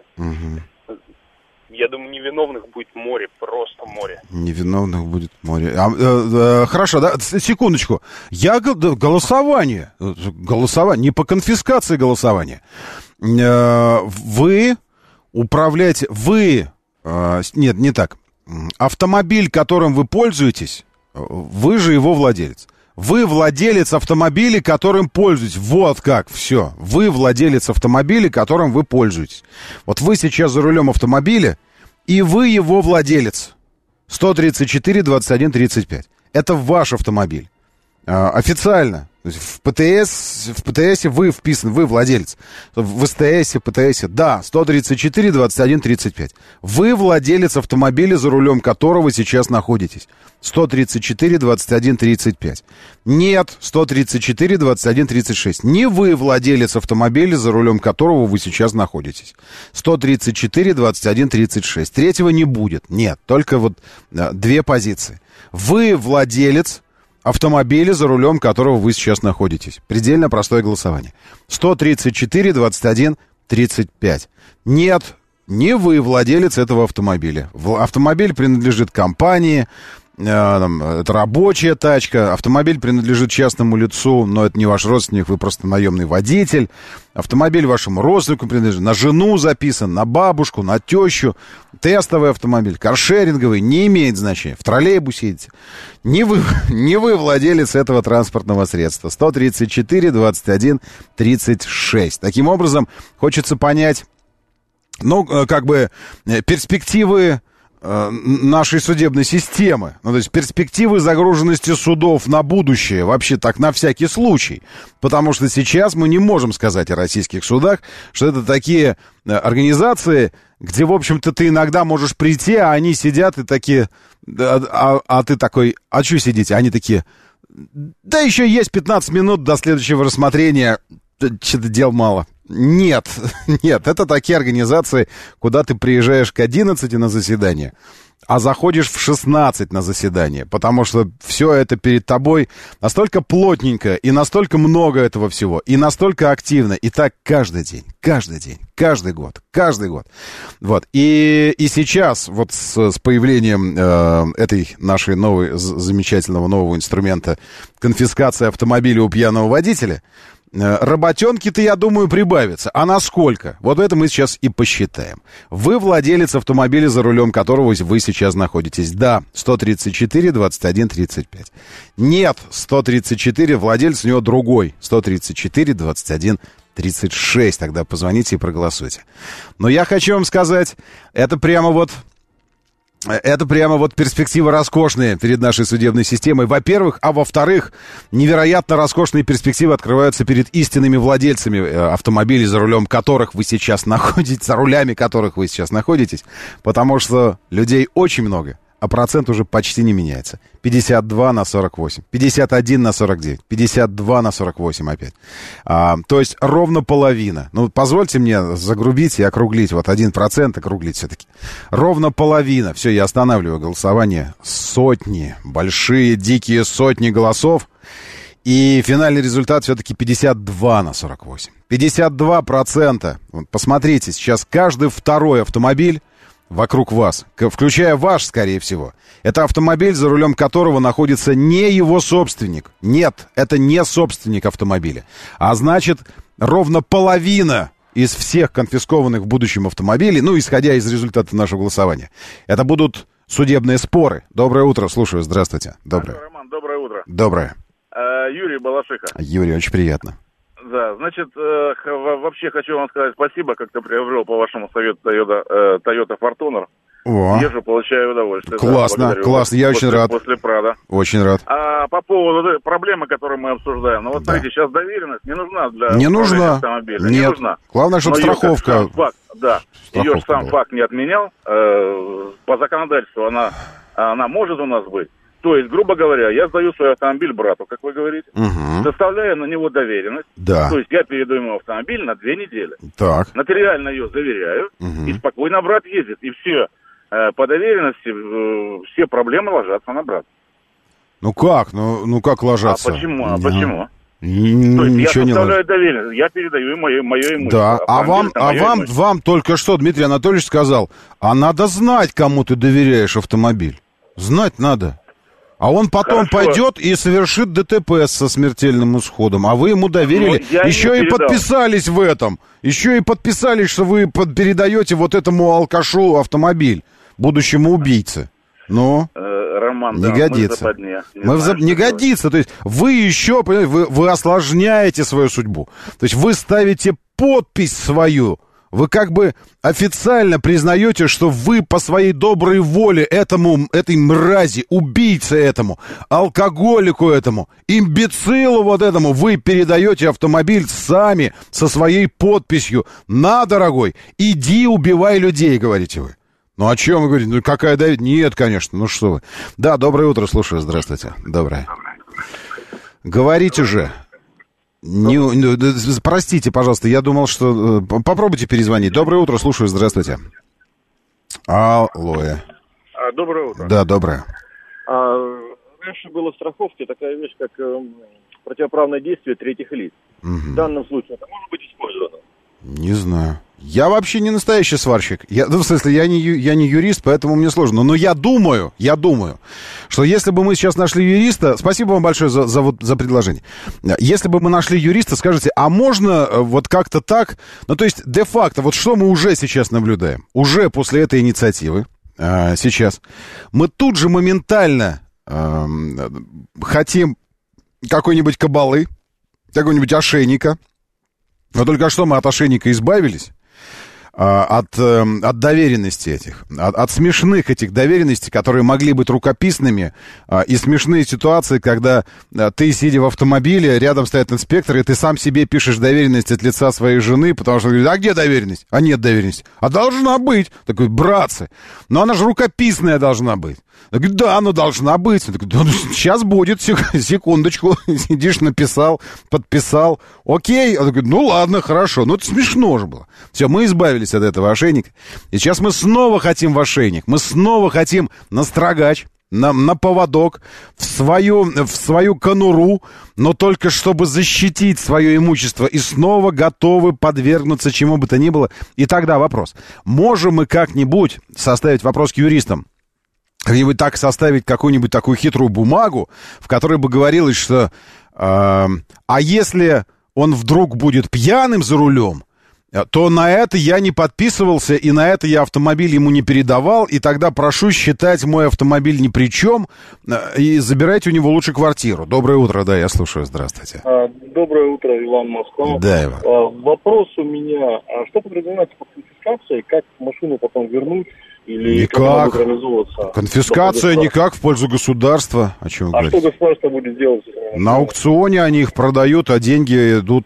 Я думаю, невиновных будет море, просто море. Невиновных будет море. Хорошо, да, секундочку. Голосование, не по конфискации голосования. Вы управляете, нет, не так. Автомобиль, которым вы пользуетесь, вы же его владелец. Вы владелец автомобиля, которым пользуетесь. Вот как, все. Вы владелец автомобиля, которым вы пользуетесь. Вот вы сейчас за рулем автомобиля, и вы его владелец. 134 21 35. Это ваш автомобиль. Официально. То есть в ПТС вы вписаны, вы владелец. В СТС, ПТС, да, 134 21 35. Вы владелец автомобиля, за рулем которого сейчас находитесь. 134 21 35. Нет, 134 21 36. Не вы владелец автомобиля, за рулем которого вы сейчас находитесь. 134 21 36. Третьего не будет. Нет, только вот две позиции. Вы владелец автомобиля, за рулем которого вы сейчас находитесь. Предельно простое голосование. 134 21 35. Нет, не вы владелец этого автомобиля. Автомобиль принадлежит компании, это рабочая тачка, автомобиль принадлежит частному лицу, но это не ваш родственник, вы просто наемный водитель. Автомобиль вашему родственнику принадлежит, на жену записан, на бабушку, на тещу. Тестовый автомобиль, каршеринговый, не имеет значения. В троллейбусе едете. Не вы владелец этого транспортного средства. 134, 21, 36. Таким образом, хочется понять, перспективы нашей судебной системы. То есть перспективы загруженности судов на будущее, вообще так на всякий случай. Потому что сейчас мы не можем сказать о российских судах, что это такие организации, где, в общем-то, ты иногда можешь прийти, а они сидят и такие... А ты такой, а что сидите? Они такие, да еще есть 15 минут до следующего рассмотрения, что-то дел мало. Нет, это такие организации, куда ты приезжаешь к 11 на заседание, а заходишь в 16 на заседание, потому что все это перед тобой настолько плотненько, и настолько много этого всего, и настолько активно, и так каждый день, каждый год. Вот, и сейчас, вот с появлением этой нашей замечательного нового инструмента конфискации автомобиля у пьяного водителя, работенки-то, я думаю, прибавятся. А насколько? Вот это мы сейчас и посчитаем. Вы владелец автомобиля, за рулем которого вы сейчас находитесь. Да, 134, 21, 35. Нет, 134, владелец у него другой. 134, 21, 36. Тогда позвоните и проголосуйте. Но я хочу вам сказать, это прямо вот перспективы роскошные перед нашей судебной системой, во-первых, а во-вторых, невероятно роскошные перспективы открываются перед истинными владельцами автомобилей, за рулями которых вы сейчас находитесь, потому что людей очень много, а процент уже почти не меняется. 52 на 48, 51 на 49, 52 на 48 опять. То есть ровно половина. Ну, позвольте мне загрубить и округлить. Вот 1% округлить все-таки. Ровно половина. Все, я останавливаю голосование. Сотни, большие, дикие сотни голосов. И финальный результат все-таки 52 на 48. 52%. Посмотрите, сейчас каждый второй автомобиль вокруг вас, включая ваш, скорее всего, это автомобиль, за рулем которого находится не его собственник. Нет, это не собственник автомобиля. А значит, ровно половина из всех конфискованных в будущем автомобилей, исходя из результата нашего голосования, это будут судебные споры. Доброе утро, слушаю, здравствуйте. Доброе. Роман, доброе утро. Доброе. Юрий Балашиха. Юрий, очень приятно. Да, значит, вообще хочу вам сказать спасибо, как-то приобрел по вашему совету Toyota Fortuner. Езжу, получаю удовольствие. Классно, да, классно, я очень рад. После Прада. Очень рад. А по поводу проблемы, которую мы обсуждаем, смотрите, сейчас доверенность не нужна для автомобиля. Нет. Не нужна. Главное, чтобы страховка. Ее же сам факт не отменял. По законодательству она может у нас быть. То есть, грубо говоря, я сдаю свой автомобиль брату, как вы говорите, составляю на него доверенность. Да. То есть я передаю ему автомобиль на 2 недели. Так. Нотариально ее заверяю, и спокойно брат ездит. И все по доверенности, все проблемы ложатся на брата. Ну как? Ну как ложатся? А почему? То есть ничего я составляю доверенность, я передаю мое имущество. Да, вам только что Дмитрий Анатольевич сказал, а надо знать, кому ты доверяешь автомобиль. Знать надо. А он потом пойдет и совершит ДТП со смертельным исходом. А вы ему доверили. Еще и подписались в этом. Еще и подписались, что вы передаете вот этому алкашу автомобиль, будущему убийце. Ну, Роман, не годится. Не годится. То есть вы еще, понимаете, вы осложняете свою судьбу. То есть вы ставите подпись свою. Вы как бы официально признаете, что вы по своей доброй воле этой мрази, убийце этому, алкоголику этому, имбецилу вот этому, вы передаете автомобиль сами со своей подписью. На, дорогой, иди убивай людей, говорите вы. Ну о чем вы говорите? Ну какая давить? Нет, конечно, ну что вы. Да, доброе утро, слушаю, здравствуйте. Доброе. Говорите же. Простите, пожалуйста, я думал, что... Попробуйте перезвонить. Доброе утро, слушаю, здравствуйте. Алло. Доброе утро. Да, доброе. Раньше была в страховке такая вещь, как противоправное действие третьих лиц. В данном случае это может быть использовано? Не знаю. Я вообще не настоящий сварщик. В смысле, я не юрист, поэтому мне сложно. Но я думаю, что если бы мы сейчас нашли юриста... Спасибо вам большое за предложение. Если бы мы нашли юриста, скажите, а можно вот как-то так... Ну, то есть, де-факто, вот что мы уже сейчас наблюдаем? Уже после этой инициативы, сейчас, мы тут же моментально хотим какой-нибудь кабалы, какого-нибудь ошейника. Но только что мы от ошейника избавились. От доверенности этих, от смешных этих доверенностей, которые могли быть рукописными, и смешные ситуации, когда ты, сидя в автомобиле, рядом стоит инспектор, и ты сам себе пишешь доверенность от лица своей жены, потому что он говорит, а где доверенность? А нет доверенности. А должна быть. Такой, братцы, но она же рукописная должна быть. Я говорю, да, она должна быть. Я говорю, сейчас будет, секундочку. Сидишь, написал, подписал. Окей. Я говорю, ну ладно, хорошо. Ну это смешно же было. Все, мы избавились от этого ошейника. И сейчас мы снова хотим в ошейник. Мы снова хотим на строгач, на поводок, в свою конуру, но только чтобы защитить свое имущество. И снова готовы подвергнуться чему бы то ни было. И тогда вопрос. Можем мы как-нибудь составить вопрос к юристам? Как-нибудь так составить какую-нибудь такую хитрую бумагу, в которой бы говорилось, что а если он вдруг будет пьяным за рулем, то на это я не подписывался, и на это я автомобиль ему не передавал, и тогда прошу считать мой автомобиль ни при чем, и забирайте у него лучше квартиру. Доброе утро, да, я слушаю, здравствуйте. Доброе утро, Иван, Москва. Да, Иван. Вопрос у меня, что подразумевается под конфискацией, как машину потом вернуть? Или никак. Конфискация никак в пользу государства. О чем вы говорите? Что государство будет делать? На аукционе они их продают, а деньги идут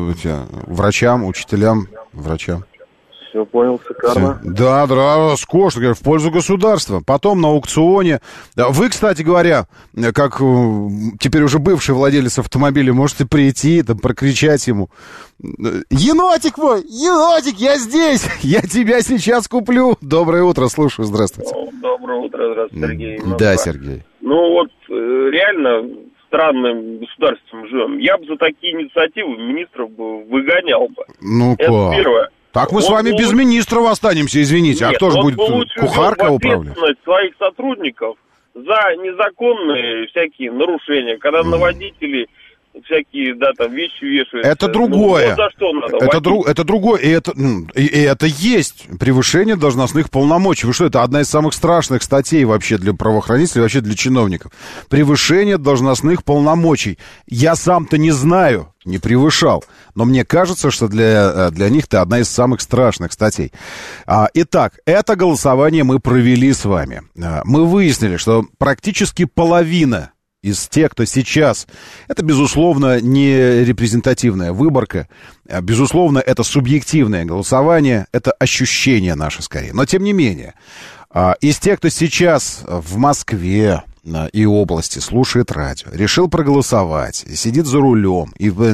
врачам, учителям, врачам. Все, понял, шикарно. Да, скучно, в пользу государства. Потом на аукционе. Вы, кстати говоря, как теперь уже бывший владелец автомобиля, можете прийти, там, прокричать ему: енотик мой, енотик, я здесь, я тебя сейчас куплю. Доброе утро, слушаю, здравствуйте. Доброе утро, здравствуйте, Сергей. Да, Сергей. Ну вот, реально, в странном государстве мы живем. Я бы за такие инициативы министров бы выгонял бы. Ну, это первое. Так мы с вами без министров останемся, извините. Нет, а кто же будет кухарка управлять? Своих сотрудников за незаконные всякие нарушения, когда на водителей всякие, да, там, вещи вешают. Это другое. Ну, за что надо? Это другое. И это есть превышение должностных полномочий. Вы что, это одна из самых страшных статей вообще для правоохранителей, вообще для чиновников. Превышение должностных полномочий. Я сам-то не знаю, не превышал. Но мне кажется, что для них это одна из самых страшных статей. Итак, это голосование мы провели с вами. Мы выяснили, что практически половина из тех, кто сейчас... Это, безусловно, не репрезентативная выборка. Безусловно, это субъективное голосование. Это ощущение наше, скорее. Но, тем не менее, из тех, кто сейчас в Москве и области слушает радио, решил проголосовать, сидит за рулем,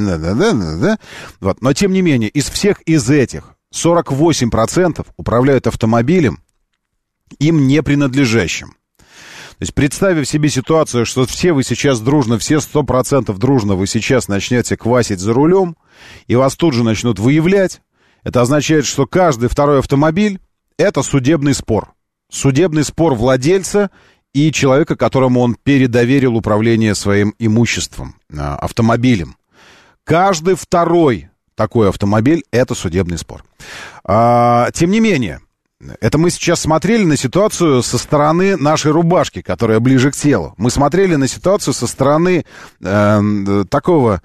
вот. Но, тем не менее, из всех из этих 48% управляют автомобилем, им не принадлежащим. То есть, представив себе ситуацию, что все вы сейчас дружно, все 100% дружно вы сейчас начнете квасить за рулем, и вас тут же начнут выявлять, это означает, что каждый второй автомобиль — это судебный спор. Судебный спор владельца и человека, которому он передоверил управление своим имуществом, автомобилем. Каждый второй такой автомобиль — это судебный спор. Тем не менее, это мы сейчас смотрели на ситуацию со стороны нашей рубашки, которая ближе к телу. Мы смотрели на ситуацию со стороны такого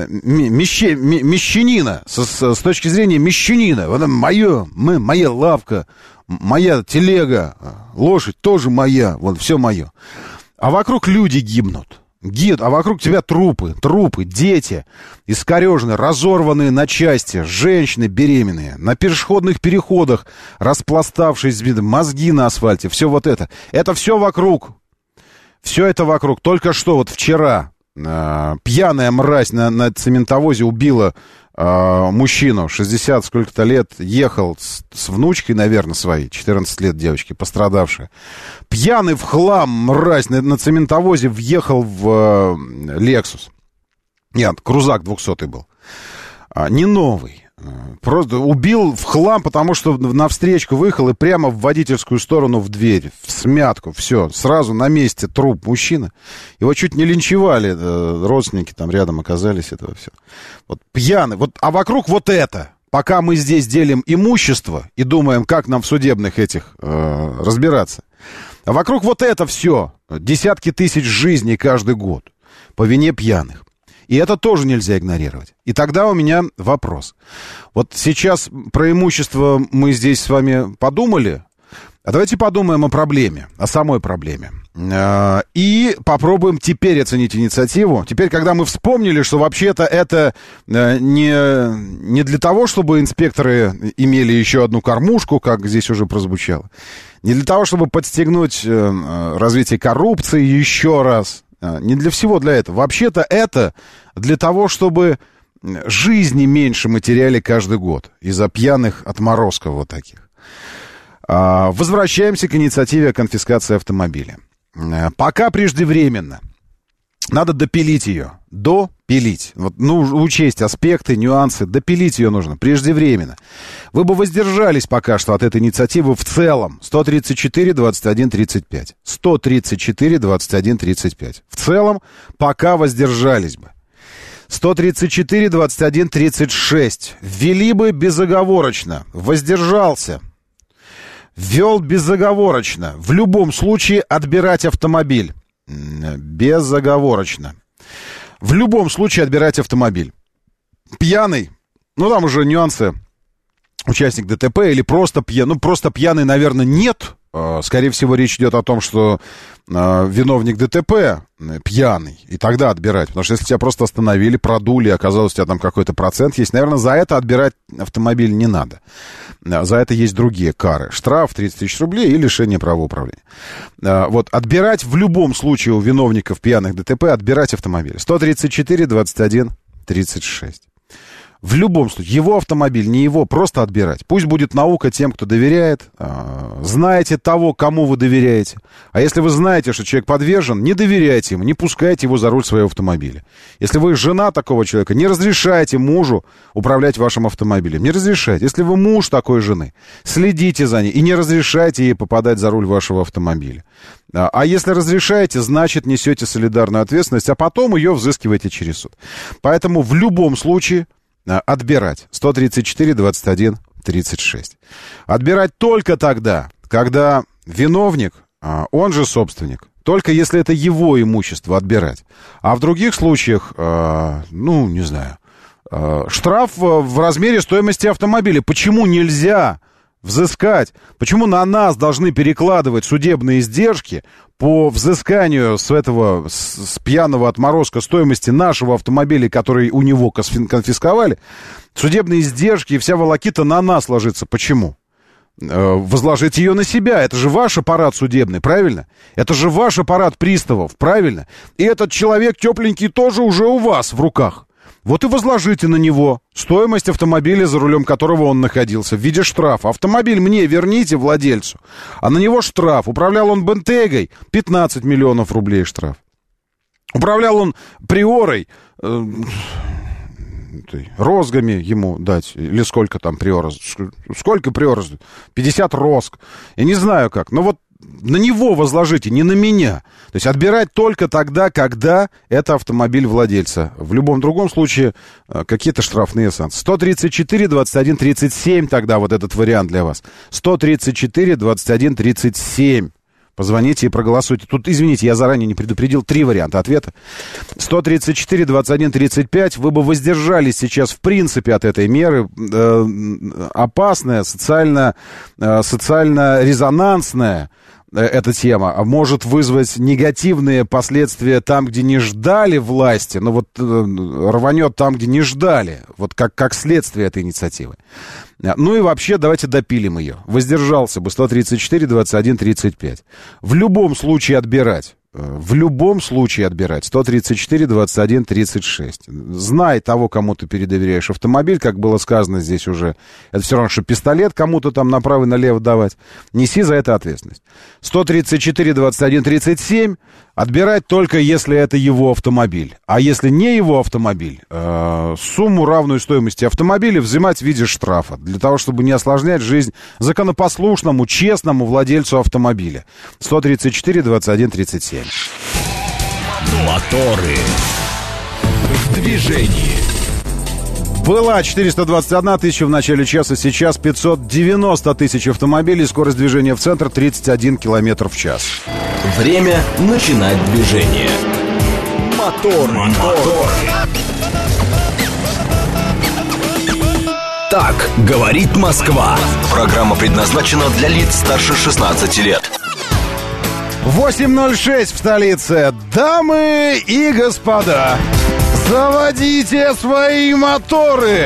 мещанина, с точки зрения мещанина. Вот моя лавка, моя телега, лошадь тоже моя, вот все мое. А вокруг люди гибнут. А вокруг тебя трупы, дети, искореженные, разорванные на части, женщины беременные, на пешеходных переходах распластавшись, мозги на асфальте, все вот это. Это все вокруг. Все это вокруг. Только что вот вчера пьяная мразь на цементовозе убила мужчину, 60 сколько-то лет, ехал с внучкой, наверное, своей, 14 лет девочки, пострадавшая. Пьяный в хлам мразь на цементовозе въехал в Lexus. Нет, крузак 200-й был. Не новый. Просто убил в хлам, потому что на встречку выехал и прямо в водительскую сторону в дверь, в смятку, все, сразу на месте труп мужчины. Его чуть не линчевали, родственники там рядом оказались, этого все. Вот пьяный, вот, а вокруг вот это. Пока мы здесь делим имущество и думаем, как нам в судебных этих разбираться. А вокруг вот это все, десятки тысяч жизней каждый год по вине пьяных. И это тоже нельзя игнорировать. И тогда у меня вопрос. Вот сейчас про имущество мы здесь с вами подумали, а давайте подумаем о проблеме, о самой проблеме. И попробуем теперь оценить инициативу. Теперь, когда мы вспомнили, что вообще-то это не для того, чтобы инспекторы имели еще одну кормушку, как здесь уже прозвучало, не для того, чтобы подстегнуть развитие коррупции еще раз, не для всего для этого. Вообще-то это для того, чтобы жизни меньше мы теряли каждый год из-за пьяных отморозков вот таких. Возвращаемся к инициативе о конфискации автомобиля. Пока преждевременно. Надо допилить ее. Допилить. Вот, учесть аспекты, нюансы. Допилить ее нужно преждевременно. Вы бы воздержались пока что от этой инициативы в целом. 134, 21, 35. 134, 21, 35. В целом пока воздержались бы. 134, 21, 36. Ввели бы безоговорочно. Воздержался. Ввел безоговорочно. В любом случае отбирать автомобиль. Безоговорочно. В любом случае отбирать автомобиль. Пьяный. Там уже нюансы. Участник ДТП или просто пьяный. Просто пьяный, наверное, нет. Скорее всего, речь идет о том, что виновник ДТП пьяный. И тогда отбирать. Потому что если тебя просто остановили, продули, оказалось, у тебя там какой-то процент есть, наверное, за это отбирать автомобиль не надо. За это есть другие кары. Штраф 30 тысяч рублей и лишение права управления. Вот, отбирать в любом случае у виновников пьяных ДТП, отбирать автомобиль. 134, 21, 36. В любом случае, его автомобиль, не его, просто отбирать. Пусть будет наука тем, кто доверяет. Знаете того, кому вы доверяете. А если вы знаете, что человек подвержен, не доверяйте ему, не пускайте его за руль своего автомобиля. Если вы жена такого человека, не разрешайте мужу управлять вашим автомобилем. Не разрешайте. Если вы муж такой жены, следите за ней и не разрешайте ей попадать за руль вашего автомобиля. А если разрешаете, значит, несете солидарную ответственность, а потом ее взыскиваете через суд. Поэтому в любом случае отбирать. 134, 21, 36. Отбирать только тогда, когда виновник, он же собственник. Только если это его имущество отбирать. А в других случаях, не знаю, штраф в размере стоимости автомобиля. Почему нельзя взыскать? Почему на нас должны перекладывать судебные издержки по взысканию с пьяного отморозка стоимости нашего автомобиля, который у него конфисковали? Судебные издержки и вся волокита на нас ложится. Почему? Возложить ее на себя. Это же ваш аппарат судебный, правильно? Это же ваш аппарат приставов, правильно? И этот человек тепленький тоже уже у вас в руках. Вот и возложите на него стоимость автомобиля, за рулем которого он находился, в виде штрафа. Автомобиль мне верните, владельцу, а на него штраф. Управлял он Бентегой, 15 миллионов рублей штраф. Управлял он Приорой, розгами ему дать, или сколько там Приора, сколько Приора, 50 розг, я не знаю как, но вот на него возложите, не на меня. То есть отбирать только тогда, когда это автомобиль владельца. В любом другом случае какие-то штрафные санкции. 134, 21, 37 тогда вот этот вариант для вас. 134, 21, 37. Позвоните и проголосуйте. Тут, извините, я заранее не предупредил. 3 варианта ответа. 134, 21, 35. Вы бы воздержались сейчас в принципе от этой меры. Опасная, социально резонансная эта тема. Может вызвать негативные последствия там, где не ждали власти. Но вот рванет там, где не ждали. Вот как следствие этой инициативы. Ну и вообще давайте допилим ее. Воздержался бы 134, 21, 35. В любом случае отбирать. В любом случае отбирать. 134, 21, 36. Знай того, кому ты передоверяешь автомобиль, как было сказано здесь уже. Это все равно, что пистолет кому-то там направо и налево давать. Неси за это ответственность. 134, 21, 37. отбирать только если это его автомобиль. А если не его автомобиль, сумму, равную стоимости автомобиля, взимать в виде штрафа. Для того, чтобы не осложнять жизнь законопослушному, честному владельцу автомобиля. 134 21 37. Моторы. В движении. Была 421 тысяча в начале часа, сейчас 590 тысяч автомобилей, скорость движения в центр 31 километр в час. Время начинать движение. Мотор. Так говорит Москва. Программа предназначена для лиц старше 16 лет. 8:06 в столице. Дамы и господа, заводите свои моторы!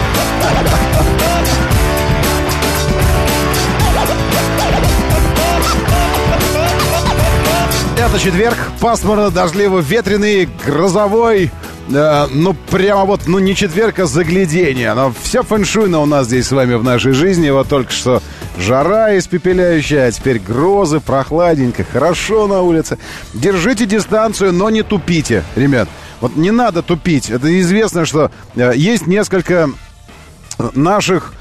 Это четверг, пасмурно-дождливо-ветреный, грозовой. Прямо вот, не четверг, а загляденье. Но вся фэншуйна у нас здесь с вами в нашей жизни. Вот только что жара испепеляющая, а теперь грозы, прохладненько, хорошо на улице. Держите дистанцию, но не тупите, ребят. Вот не надо тупить. Это известно, что есть несколько наших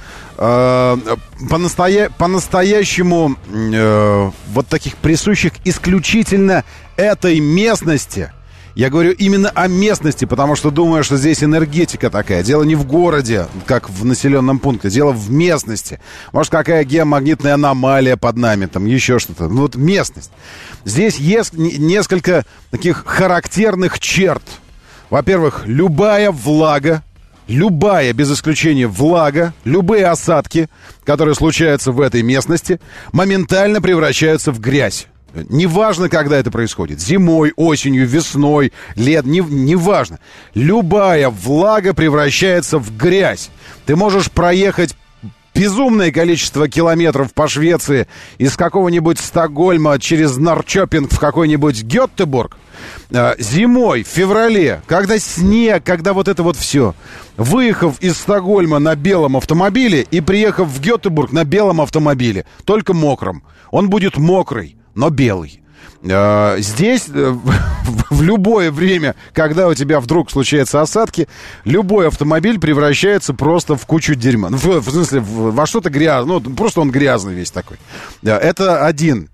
по-настоящему вот таких присущих исключительно этой местности. Я говорю именно о местности, потому что думаю, что здесь энергетика такая. Дело не в городе, как в населенном пункте. Дело в местности. Может, какая геомагнитная аномалия под нами, там еще что-то. Вот местность. Здесь есть несколько таких характерных черт. Во-первых, любая влага, любая, без исключения влага, любые осадки, которые случаются в этой местности, моментально превращаются в грязь. Неважно, когда это происходит. Зимой, осенью, весной, летом, неважно. Любая влага превращается в грязь. Ты можешь проехать безумное количество километров по Швеции из какого-нибудь Стокгольма через Норрчопинг в какой-нибудь Гетеборг. Зимой, в феврале, когда снег, когда вот это вот все. Выехав из Стокгольма на белом автомобиле и приехав в Гетеборг на белом автомобиле, только мокром. Он будет мокрый, но белый. Здесь в любое время, когда у тебя вдруг случаются осадки, любой автомобиль превращается просто в кучу дерьма. В смысле, во что-то грязное. Просто он грязный весь такой. Это один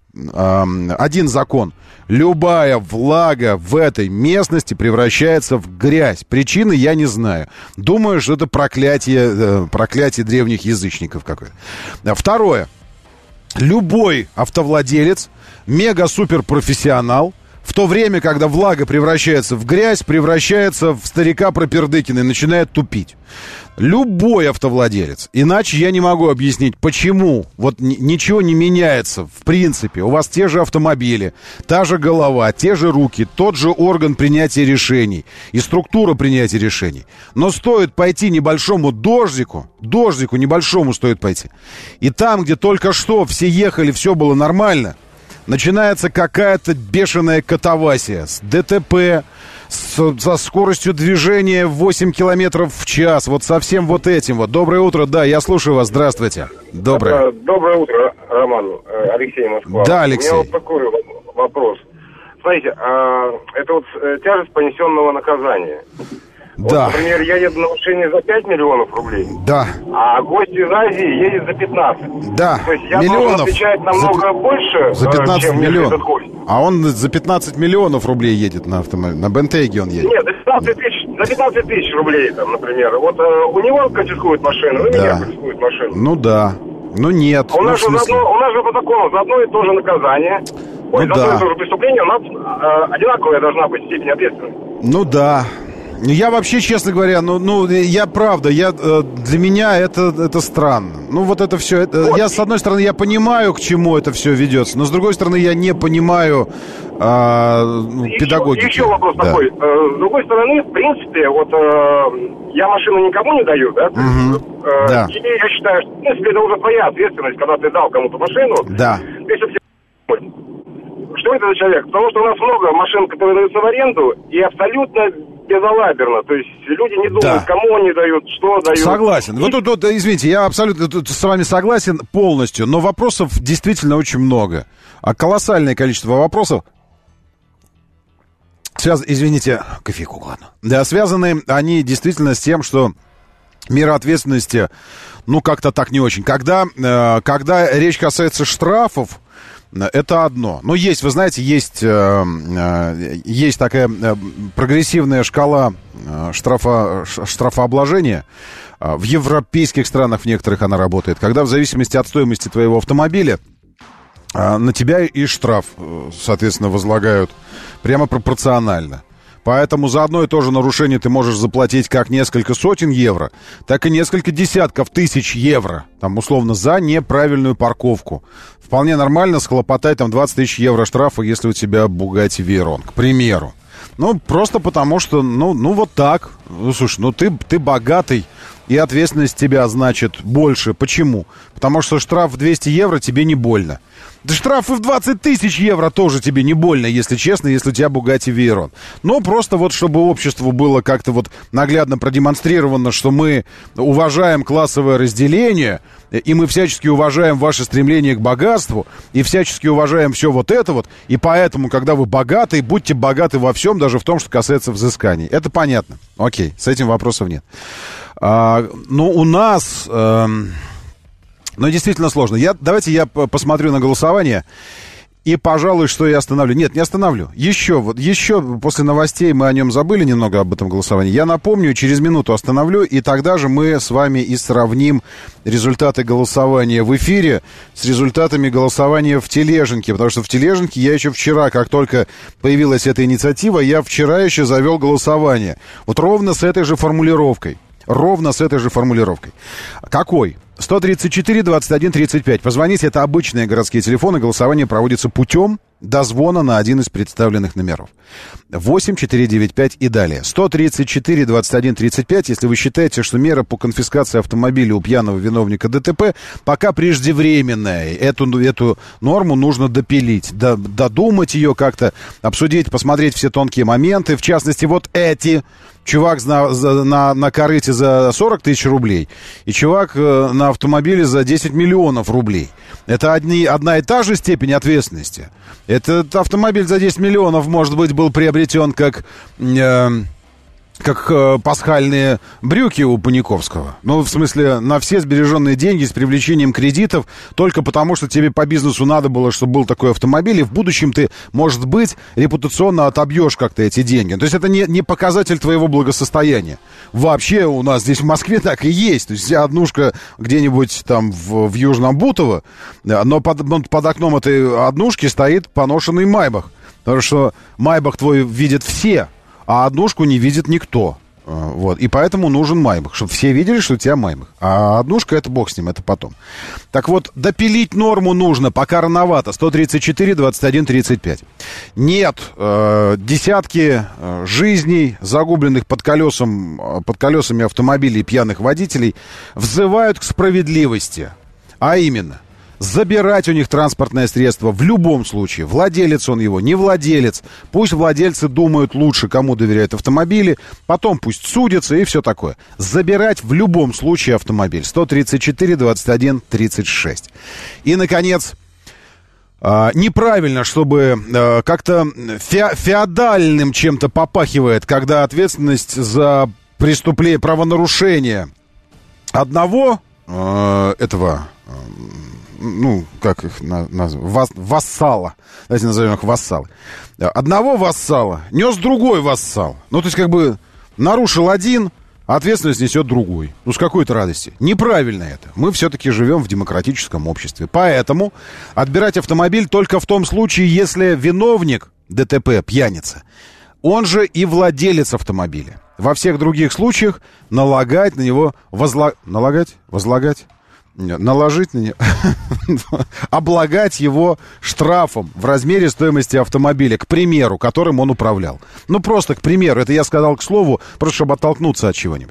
закон. Любая влага в этой местности превращается в грязь. Причины я не знаю. Думаю, что это проклятие древних язычников какое-то. Второе. Любой автовладелец, мега-супер-профессионал, в то время, когда влага превращается в грязь, превращается в старика Пропердыкина и начинает тупить. Любой автовладелец. Иначе я не могу объяснить, почему. Вот ничего не меняется, в принципе. У вас те же автомобили, та же голова, те же руки, тот же орган принятия решений и структура принятия решений. Но стоит пойти небольшому дождику небольшому стоит пойти. И там, где только что все ехали, все было нормально, начинается какая-то бешеная катавасия с ДТП, со скоростью движения 8 километров в час. Вот со всем вот этим вот. Доброе утро, да, я слушаю вас, здравствуйте. Доброе. Доброе утро, Роман, Алексей, Москва. Да, Алексей. У меня вот такой вопрос. Смотрите, это вот тяжесть понесенного наказания. Да. Вот, например, я еду на машине за 5 миллионов рублей. Да. А гость из Азии едет за 15. Да. То есть я миллионов. должен отвечать намного больше, за 15 чем миллионов. этот гость. А он за 15 миллионов рублей едет на автомобиле. На Бентейге он едет. Нет, за 15 тысяч рублей, там, например. Вот у него конфискуют машину, у меня конфискуют машину. Ну да. Ну нет. У нас же по закону за одно и то же наказание. За одно и то же преступление у нас одинаковая должна быть степень ответственности. Ну да. Я вообще, честно говоря, я правда, для меня это странно. Ну вот это все, я с одной стороны я понимаю, к чему это все ведется, но с другой стороны я не понимаю педагогики. Еще вопрос такой. С другой стороны, в принципе, вот я машину никому не даю, да? Да. И я считаю, что в принципе это уже твоя ответственность, когда ты дал кому-то машину. Да. Что это за человек? Потому что у нас много машин, которые даются в аренду, и абсолютно безалаберно. То есть люди не думают, кому они дают, что дают. Согласен. Вот тут, извините, я абсолютно тут с вами согласен полностью, но вопросов действительно очень много. А колоссальное количество вопросов. Извините, кофейку, ладно. Да, связаны они действительно с тем, что мера ответственности, ну, как-то так не очень. Когда речь касается штрафов, это одно. Но есть, вы знаете, есть такая прогрессивная шкала штрафообложения. В европейских странах в некоторых она работает. Когда в зависимости от стоимости твоего автомобиля на тебя и штраф, соответственно, возлагают прямо пропорционально. Поэтому за одно и то же нарушение ты можешь заплатить как несколько сотен евро, так и несколько десятков тысяч евро, там, условно, за неправильную парковку. Вполне нормально схлопотать там 20 тысяч евро штрафа, если у тебя Bugatti Veyron, к примеру. Ну, просто потому что, ну вот так. Ну, слушай, ну ты богатый, и ответственность тебя, значит, больше. Почему? Потому что штраф в 200 евро тебе не больно. Да штрафы в 20 тысяч евро тоже тебе не больно, если честно, если у тебя Bugatti Veyron. Но просто вот, чтобы обществу было как-то вот наглядно продемонстрировано, что мы уважаем классовое разделение, и мы всячески уважаем ваше стремление к богатству, и всячески уважаем все вот это вот, и поэтому, когда вы богаты, будьте богаты во всем, даже в том, что касается взысканий. Это понятно. Окей, с этим вопросов нет. Но у нас... Но действительно сложно. Давайте я посмотрю на голосование. И, пожалуй, что я остановлю. Нет, не остановлю. Еще после новостей мы о нем забыли немного, об этом голосовании. Я напомню, через минуту остановлю, и тогда же мы с вами и сравним результаты голосования в эфире с результатами голосования в тележеньке. Потому что в тележеньке я еще вчера, как только появилась эта инициатива, я вчера еще завел голосование. Вот ровно с этой же формулировкой. Какой? 134-21-35. Позвоните, это обычные городские телефоны. Голосование проводится путем дозвона на один из представленных номеров. 8495 и далее. 134-21-35. Если вы считаете, что мера по конфискации автомобиля у пьяного виновника ДТП пока преждевременная, эту норму нужно допилить, додумать ее как-то, обсудить, посмотреть все тонкие моменты. В частности, вот эти. Чувак на корыте за 40 тысяч рублей и чувак на автомобиле за 10 миллионов рублей. Это одна и та же степень ответственности. Этот автомобиль за 10 миллионов, может быть, был приобретен как пасхальные брюки у Паниковского. Ну, в смысле, на все сбереженные деньги с привлечением кредитов, только потому, что тебе по бизнесу надо было, чтобы был такой автомобиль, и в будущем ты, может быть, репутационно отобьешь как-то эти деньги. То есть это не показатель твоего благосостояния. Вообще у нас здесь в Москве так и есть. То есть однушка где-нибудь там в Южном Бутово, но под окном этой однушки стоит поношенный Майбах. Потому что Майбах твой видят все, а однушку не видит никто. Вот. И поэтому нужен Майбах, чтобы все видели, что у тебя Майбах. А однушка, это бог с ним, это потом. Так вот, допилить норму нужно, пока рановато. 134-21-35. Нет, десятки жизней, загубленных под колесами автомобилей пьяных водителей, взывают к справедливости. А именно... забирать у них транспортное средство в любом случае. Владелец он его, не владелец. Пусть владельцы думают лучше, кому доверяют автомобили. Потом пусть судятся и все такое. Забирать в любом случае автомобиль. 134-21-36. И, наконец, неправильно, чтобы как-то феодальным чем-то попахивает, когда ответственность за преступление, правонарушение одного этого... ну, как их назвать, вассала. Давайте назовем их вассалы. Одного вассала нес другой вассал. Ну, то есть, как бы, нарушил один, ответственность несет другой. Ну, с какой-то радости. Неправильно это. Мы все-таки живем в демократическом обществе. Поэтому отбирать автомобиль только в том случае, если виновник ДТП, пьяница, он же и владелец автомобиля. Во всех других случаях налагать на него наложить на него, облагать его штрафом в размере стоимости автомобиля, к примеру, которым он управлял. Ну, просто, к примеру, это я сказал к слову, просто чтобы оттолкнуться от чего-нибудь.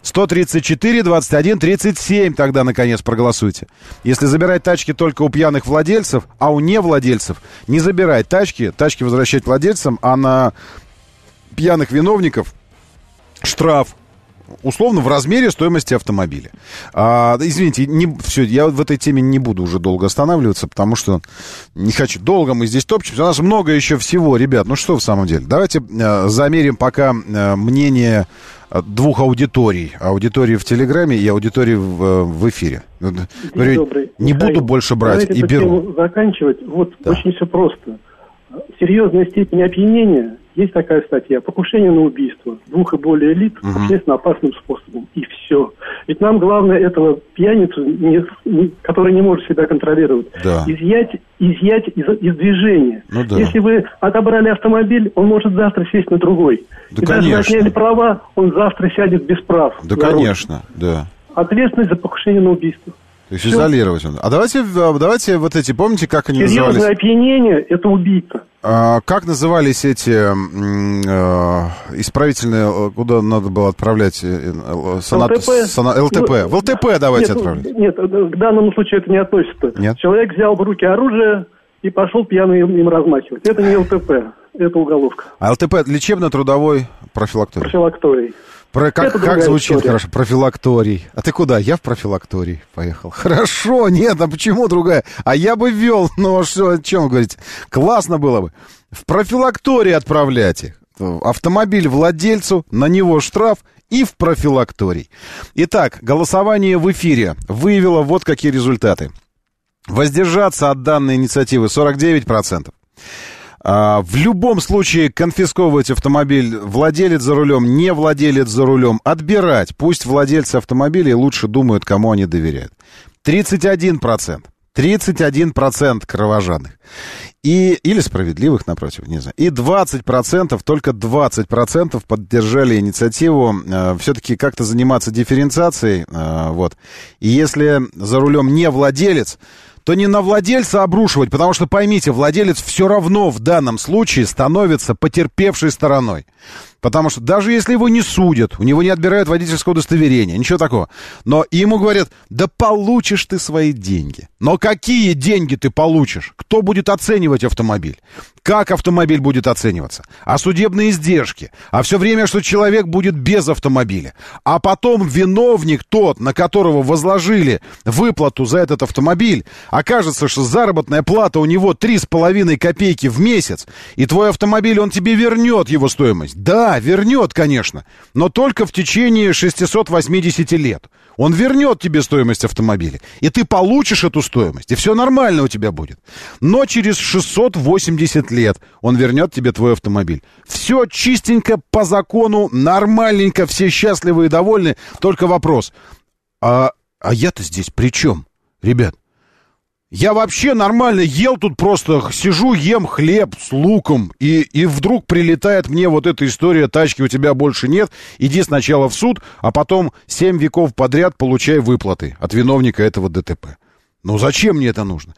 134-21-37 тогда, наконец, проголосуйте. Если забирать тачки только у пьяных владельцев, а у невладельцев не забирать тачки возвращать владельцам, а на пьяных виновников штраф условно в размере стоимости автомобиля. Извините, все, я в этой теме не буду уже долго останавливаться, потому что не хочу. Долго мы здесь топчемся. У нас много еще всего, ребят. Ну что в самом деле? Давайте замерим пока мнение двух аудиторий. Аудитории в Телеграме и аудитории в эфире. Говорю, не буду больше брать и беру. Заканчивать. Вот очень все просто. Серьезная степень опьянения. Есть такая статья. Покушение на убийство 2 и более лиц общественно опасным способом. И все. Ведь нам главное этого пьяницу, который не может себя контролировать, изъять из движения. Ну, да. Если вы отобрали автомобиль, он может завтра сесть на другой. Да, и конечно. даже отняли права, он завтра сядет без прав. Да, конечно, да. Ответственность за покушение на убийство. То есть изолировать он. А давайте вот эти, помните, как они назывались? Серьезное опьянение – это убийца. Как назывались эти исправительные, куда надо было отправлять? ЛТП. ЛТП. В ЛТП давайте отправлять. Нет, к данному случаю это не относится. Нет? Человек взял в руки оружие и пошел пьяный им размахивать. Это не ЛТП, это уголовка. А ЛТП – лечебно-трудовой профилакторий. Профилакторий. Как звучит история. хорошо? Профилакторий. А ты куда? Я в профилакторий поехал. Хорошо, нет, а почему другая? А я бы вел, ну что, о чем говорите? Классно было бы. В профилакторий отправлять их. Автомобиль владельцу, на него штраф и в профилакторий. Итак, голосование в эфире выявило вот какие результаты. Воздержаться от данной инициативы 49%. В любом случае конфисковывать автомобиль владелец за рулем, не владелец за рулем, отбирать. Пусть владельцы автомобилей лучше думают, кому они доверяют. 31%. 31% кровожадных. Или справедливых, напротив, не знаю. И 20%, только 20% поддержали инициативу все-таки как-то заниматься дифференциацией. Вот. И если за рулем не владелец, то не на владельца обрушивать, потому что, поймите, владелец все равно в данном случае становится потерпевшей стороной. Потому что даже если его не судят, у него не отбирают водительское удостоверение, ничего такого. Но ему говорят, да получишь ты свои деньги. Но какие деньги ты получишь? Кто будет оценивать автомобиль? Как автомобиль будет оцениваться? А судебные издержки? А все время, что человек будет без автомобиля? А потом виновник тот, на которого возложили выплату за этот автомобиль, окажется, что заработная плата у него 3,5 копейки в месяц, и твой автомобиль, он тебе вернет его стоимость. Да, вернет, конечно, но только в течение 680 лет. Он вернет тебе стоимость автомобиля, и ты получишь эту стоимость, и все нормально у тебя будет. Но через 680 лет он вернет тебе твой автомобиль. Все чистенько, по закону, нормальненько, все счастливы и довольны. Только вопрос, а я-то здесь при чем, ребят? Я вообще нормально ел тут, просто сижу, ем хлеб с луком, и вдруг прилетает мне вот эта история, тачки у тебя больше нет, иди сначала в суд, а потом 7 веков подряд получай выплаты от виновника этого ДТП. Ну зачем мне это нужно?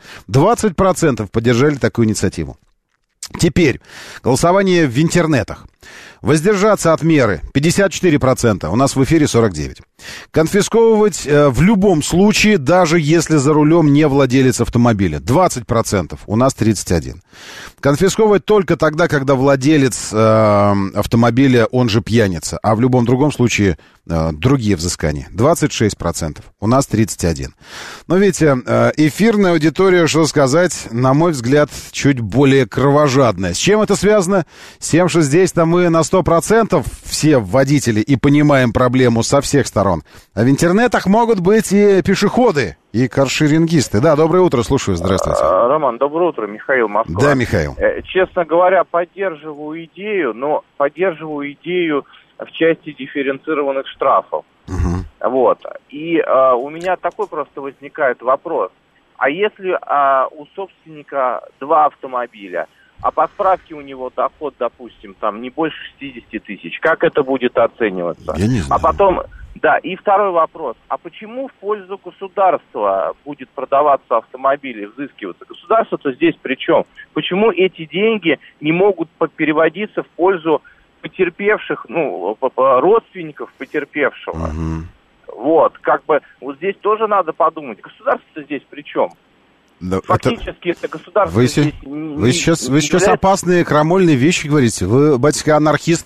20% поддержали такую инициативу. Теперь голосование в интернетах. Воздержаться от меры 54%, у нас в эфире 49%. Конфисковывать в любом случае, даже если за рулем не владелец автомобиля, 20%, у нас 31%. Конфисковывать только тогда, когда владелец автомобиля, он же пьяница, а в любом другом случае другие взыскания, 26%, у нас 31%. Но видите, эфирная аудитория, что сказать, на мой взгляд, чуть более кровожадная. С чем это связано? С тем, что здесь-то мы на 100% все водители и понимаем проблему со всех сторон. А в интернетах могут быть и пешеходы, и каршерингисты. Да, доброе утро, слушаю, здравствуйте. Роман, доброе утро, Михаил, Москва. Да, Михаил. Честно говоря, поддерживаю идею, но поддерживаю идею в части дифференцированных штрафов. Угу. Вот. И у меня такой просто возникает вопрос. А если у собственника 2 автомобиля, а по справке у него доход, допустим, там не больше 60 тысяч, как это будет оцениваться? Я не знаю. А потом, да, и второй вопрос. А почему в пользу государства будет продаваться автомобиль и взыскиваться? Государство-то здесь при чем? Почему эти деньги не могут переводиться в пользу потерпевших, ну, родственников потерпевшего? Угу. Вот, как бы, вот здесь тоже надо подумать. Государство здесь при чем? Да, фактически это государство вы здесь сейчас опасные крамольные вещи говорите. Вы, батюшка, анархист,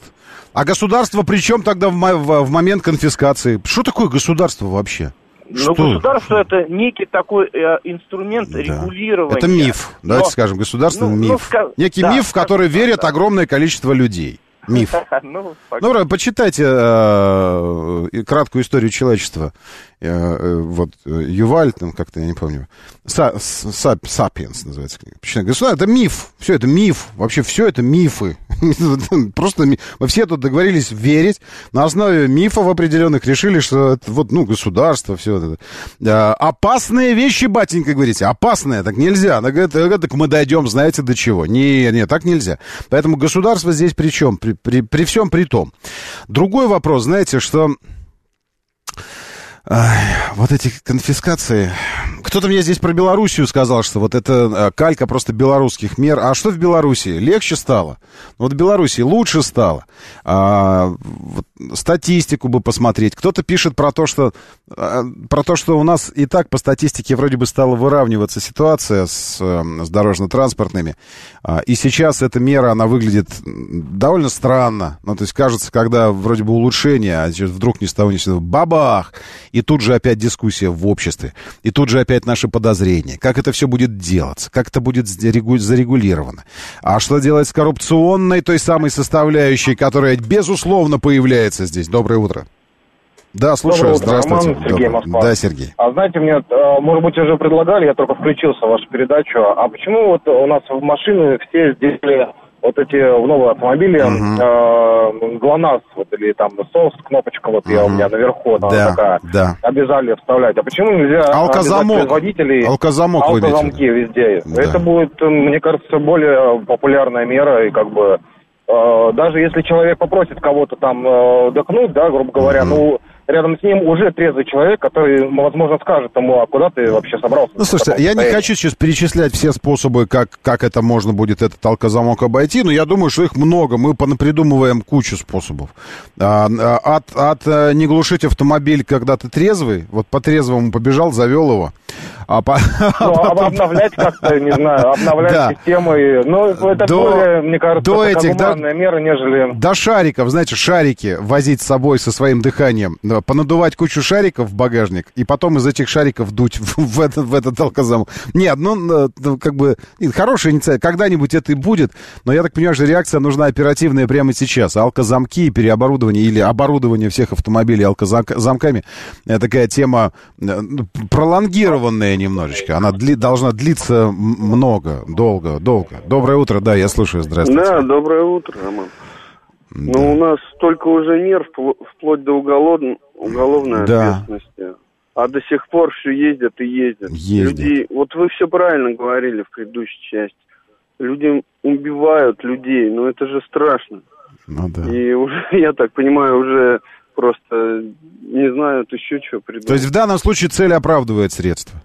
А государство при чем тогда в момент конфискации? Что такое государство вообще? Ну, государство — это некий такой инструмент регулирования. Это миф, давайте скажем, государственный миф. Некий миф, в который верит огромное количество людей. Миф. Ну, почитайте краткую историю человечества. Вот Юваль, там как-то, я не помню. «Сапиенс» называется книга. Государство — это миф. Все это миф. Вообще все это мифы. Просто мы все тут договорились верить. На основе мифов определенных решили, что это вот, государство, все это. Опасные вещи, батенька, говорите. Опасные, так нельзя. Так мы дойдем, знаете, до чего. Не, так нельзя. Поэтому государство здесь при чем? При всем при том. Другой вопрос, знаете, что... Вот эти конфискации... Кто-то мне здесь про Белоруссию сказал, что вот это калька просто белорусских мер. А что в Белоруссии? Легче стало? Вот в Белоруссии лучше стало. Вот, статистику бы посмотреть. Кто-то пишет про то, что у нас и так по статистике вроде бы стала выравниваться ситуация с дорожно-транспортными. И сейчас эта мера, она выглядит довольно странно. Ну, то есть, кажется, когда вроде бы улучшение, а вдруг ни с того ни с сего бабах, и тут же опять дискуссия в обществе, и тут же опять наши подозрения. Как это все будет делаться? Как это будет зарегулировано? А что делать с коррупционной, той самой составляющей, которая, безусловно, появляется здесь? Доброе утро. Да, слушаю. Здравствуйте. Роман, Сергей, Москва. Да, Сергей. А знаете, мне, может быть, уже предлагали, я только включился в вашу передачу. А почему вот у нас в машины все сделали вот эти в новые автомобили ГЛОНАСС, вот, или там СОС, кнопочка вот у меня наверху, там такая, обязали вставлять. А почему нельзя производителей алкозамки везде? Да. Это будет, мне кажется, более популярная мера, и как бы даже если человек попросит кого-то там дыхнуть, да, грубо говоря, рядом с ним уже трезвый человек, который, возможно, скажет ему, а куда ты вообще собрался? Ну, слушайте, я не хочу сейчас перечислять все способы, как это можно будет, этот алкозамок обойти, но я думаю, что их много. Мы понапридумываем кучу способов. От не глушить автомобиль, когда ты трезвый, вот по трезвому побежал, завел его. Обновлять как-то, не знаю, обновлять систему. Это более, мне кажется, гуманная мера, нежели... До шариков, знаете, шарики возить с собой со своим дыханием, понадувать кучу шариков в багажник, и потом из этих шариков дуть в этот алкозамок. Нет, как бы, хорошая инициатива, когда-нибудь это и будет, но я так понимаю, что реакция нужна оперативная прямо сейчас. Алкозамки и переоборудование, или оборудование всех автомобилей алкозамками, это такая тема пролонгированная немножечко. Она должна длиться долго. Доброе утро, да, я слушаю, здравствуйте. Да, доброе утро, Роман. Да. У нас только уже мер, вплоть до уголовной ответственности. А до сих пор все ездят и ездят. Люди, вот вы все правильно говорили в предыдущей части. Люди убивают людей, но это же страшно. И уже, я так понимаю, уже просто не знают еще что придумать. То есть в данном случае цель оправдывает средства?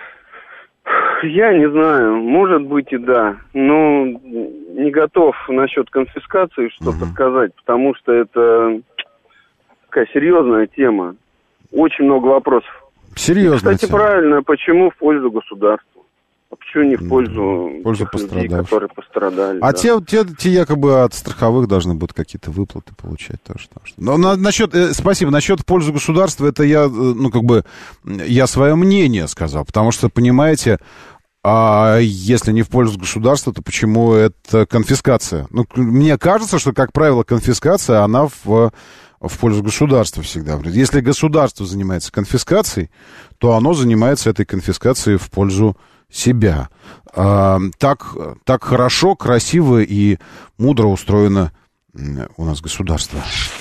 Я не знаю, может быть и да, но не готов насчет конфискации что-то сказать, потому что это такая серьезная тема, очень много вопросов. Серьезная Кстати, правильно, почему в пользу государства? А почему не в пользу людей, которые пострадали? А те якобы от страховых должны будут какие-то выплаты получать тоже. Но спасибо, насчет в пользу государства, это я свое мнение сказал, потому что, понимаете, а если не в пользу государства, то почему это конфискация? Мне кажется, что, как правило, конфискация, она в пользу государства всегда. Если государство занимается конфискацией, то оно занимается этой конфискацией в пользу себя. Так хорошо, красиво и мудро устроено у нас государство.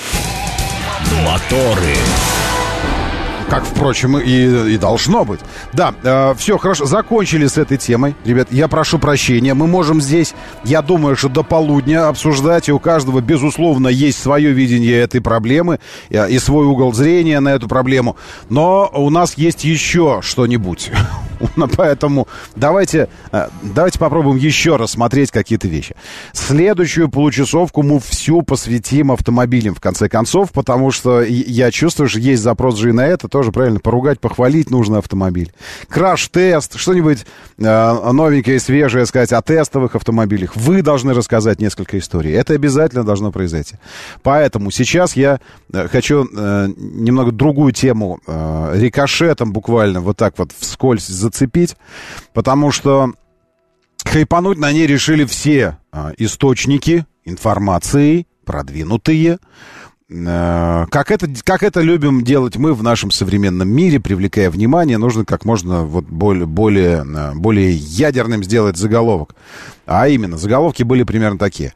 Моторы. Как, впрочем, и должно быть. Да, все, хорошо, закончили с этой темой. Ребят, я прошу прощения. Мы можем здесь, я думаю, что до полудня обсуждать. И у каждого, безусловно, есть свое видение этой проблемы и свой угол зрения на эту проблему. Но у нас есть еще что-нибудь. Поэтому давайте попробуем еще раз смотреть какие-то вещи. Следующую получасовку мы всю посвятим автомобилям, в конце концов, потому что я чувствую, что есть запрос же и на это, тоже правильно, поругать, похвалить нужно автомобиль. Краш-тест, что-нибудь новенькое, свежее сказать о тестовых автомобилях. Вы должны рассказать несколько историй. Это обязательно должно произойти. Поэтому сейчас я хочу немного другую тему рикошетом буквально вот так вот вскользь зацепить, потому что хайпануть на ней решили все источники информации, продвинутые. Как это любим делать мы в нашем современном мире, привлекая внимание, нужно как можно вот более ядерным сделать заголовок. А именно, заголовки были примерно такие.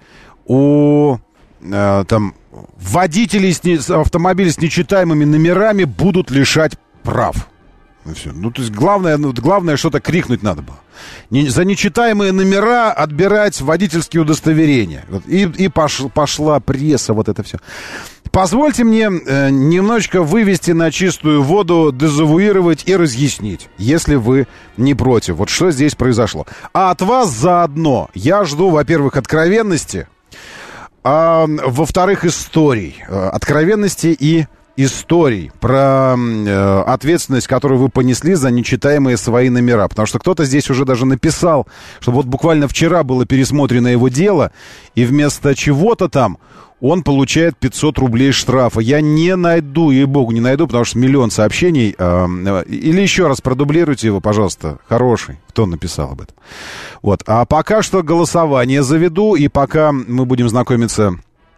Водителей автомобилей с нечитаемыми номерами будут лишать прав. Все. То есть главное что-то крикнуть надо было. За нечитаемые номера отбирать водительские удостоверения. И пошла пресса, вот это все. Позвольте мне немножечко вывести на чистую воду, дезавуировать и разъяснить, если вы не против. Вот что здесь произошло. А от вас заодно я жду, во-первых, откровенности, а во-вторых, историй. Откровенности и историй про ответственность, которую вы понесли за нечитаемые свои номера. Потому что кто-то здесь уже даже написал, что вот буквально вчера было пересмотрено его дело, и вместо чего-то там он получает 500 рублей штрафа. Я не найду, ей-богу, не найду, потому что миллион сообщений. Или еще раз продублируйте его, пожалуйста, хороший, кто написал об этом. Вот. А пока что голосование заведу, и пока мы будем знакомиться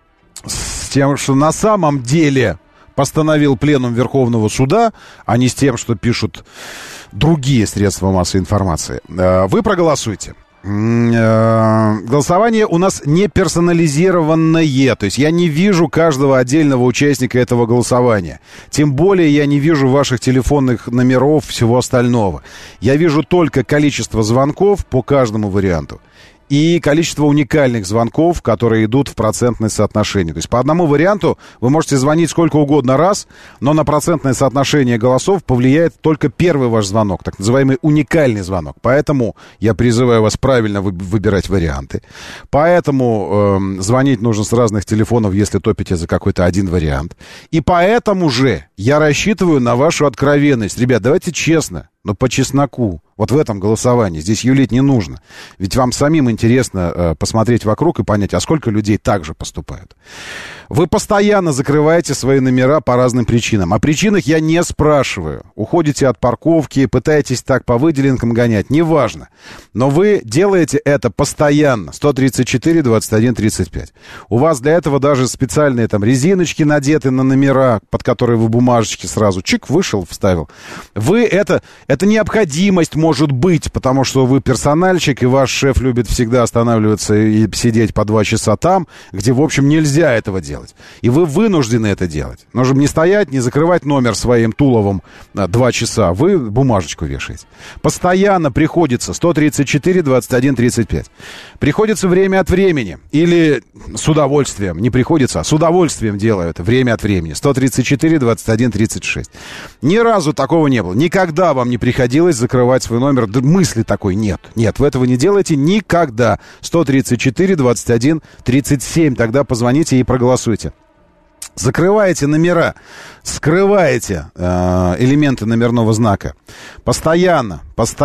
с тем, что на самом деле постановил Пленум Верховного Суда, а не с тем, что пишут другие средства массовой информации. Вы проголосуйте. Голосование у нас не персонализированное, то есть я не вижу каждого отдельного участника этого голосования. Тем более я не вижу ваших телефонных номеров, всего остального. Я вижу только количество звонков по каждому варианту и количество уникальных звонков, которые идут в процентное соотношение. То есть по одному варианту вы можете звонить сколько угодно раз, но на процентное соотношение голосов повлияет только первый ваш звонок, так называемый уникальный звонок. Поэтому я призываю вас правильно выбирать варианты. Поэтому звонить нужно с разных телефонов, если топите за какой-то один вариант. И поэтому же я рассчитываю на вашу откровенность. Ребят, давайте честно, но по чесноку. Вот в этом голосовании. Здесь юлить не нужно. Ведь вам самим интересно посмотреть вокруг и понять, а сколько людей так же поступают. Вы постоянно закрываете свои номера по разным причинам. О причинах я не спрашиваю. Уходите от парковки, пытаетесь так по выделенкам гонять. Неважно. Но вы делаете это постоянно. 134, 21, 35. У вас для этого даже специальные там резиночки надеты на номера, под которые вы бумажечки сразу чик, вышел, вставил. Вы это необходимость может быть, потому что вы персональщик, и ваш шеф любит всегда останавливаться и сидеть по 2 часа там, где, в общем, нельзя этого делать. И вы вынуждены это делать. Нужно не стоять, не закрывать номер своим туловом 2 часа. Вы бумажечку вешаете. Постоянно приходится 134, 21, 35. Приходится время от времени. Или с удовольствием. Не приходится, а с удовольствием делаю это время от времени. 134, 21, 36. Ни разу такого не было. Никогда вам не приходилось закрывать свой номер. Да мысли такой нет. Нет, вы этого не делаете никогда. 134, 21, 37. Тогда позвоните и проголосуйте. Закрываете номера, скрываете элементы номерного знака. Постоянно.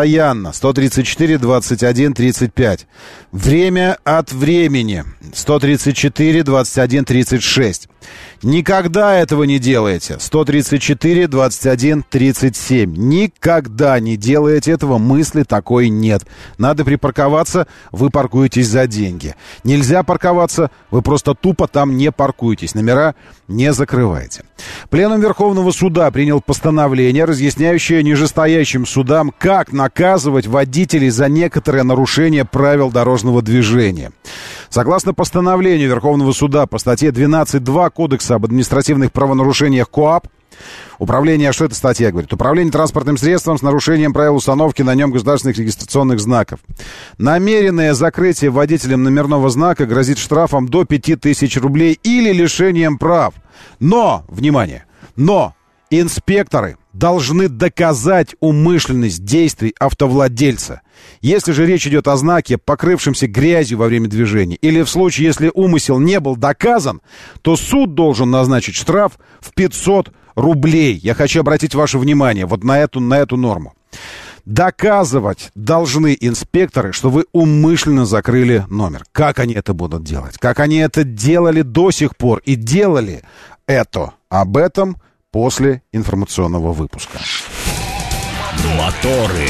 134, 21, 35. Время от времени. 134, 21, 36. Никогда этого не делаете. 134, 21, 37. Никогда не делаете этого. Мысли такой нет. Надо припарковаться, вы паркуетесь за деньги. Нельзя парковаться, вы просто тупо там не паркуетесь. Номера не закрываете. Пленум Верховного Суда принял постановление, разъясняющее нижестоящим судам, как наказывать водителей за некоторые нарушения правил дорожного движения. Согласно постановлению Верховного Суда по статье 12.2 Кодекса об административных правонарушениях КоАП, управление, что эта статья говорит? Управление транспортным средством с нарушением правил установки на нем государственных регистрационных знаков. Намеренное закрытие водителем номерного знака грозит штрафом до 5000 рублей или лишением прав. Но, внимание, инспекторы должны доказать умышленность действий автовладельца. Если же речь идет о знаке, покрывшемся грязью во время движения, или в случае, если умысел не был доказан, то суд должен назначить штраф в 500 рублей. Я хочу обратить ваше внимание вот на эту норму. Доказывать должны инспекторы, что вы умышленно закрыли номер. Как они это будут делать? Как они это делали до сих пор и делали это? Об этом после информационного выпуска. Моторы.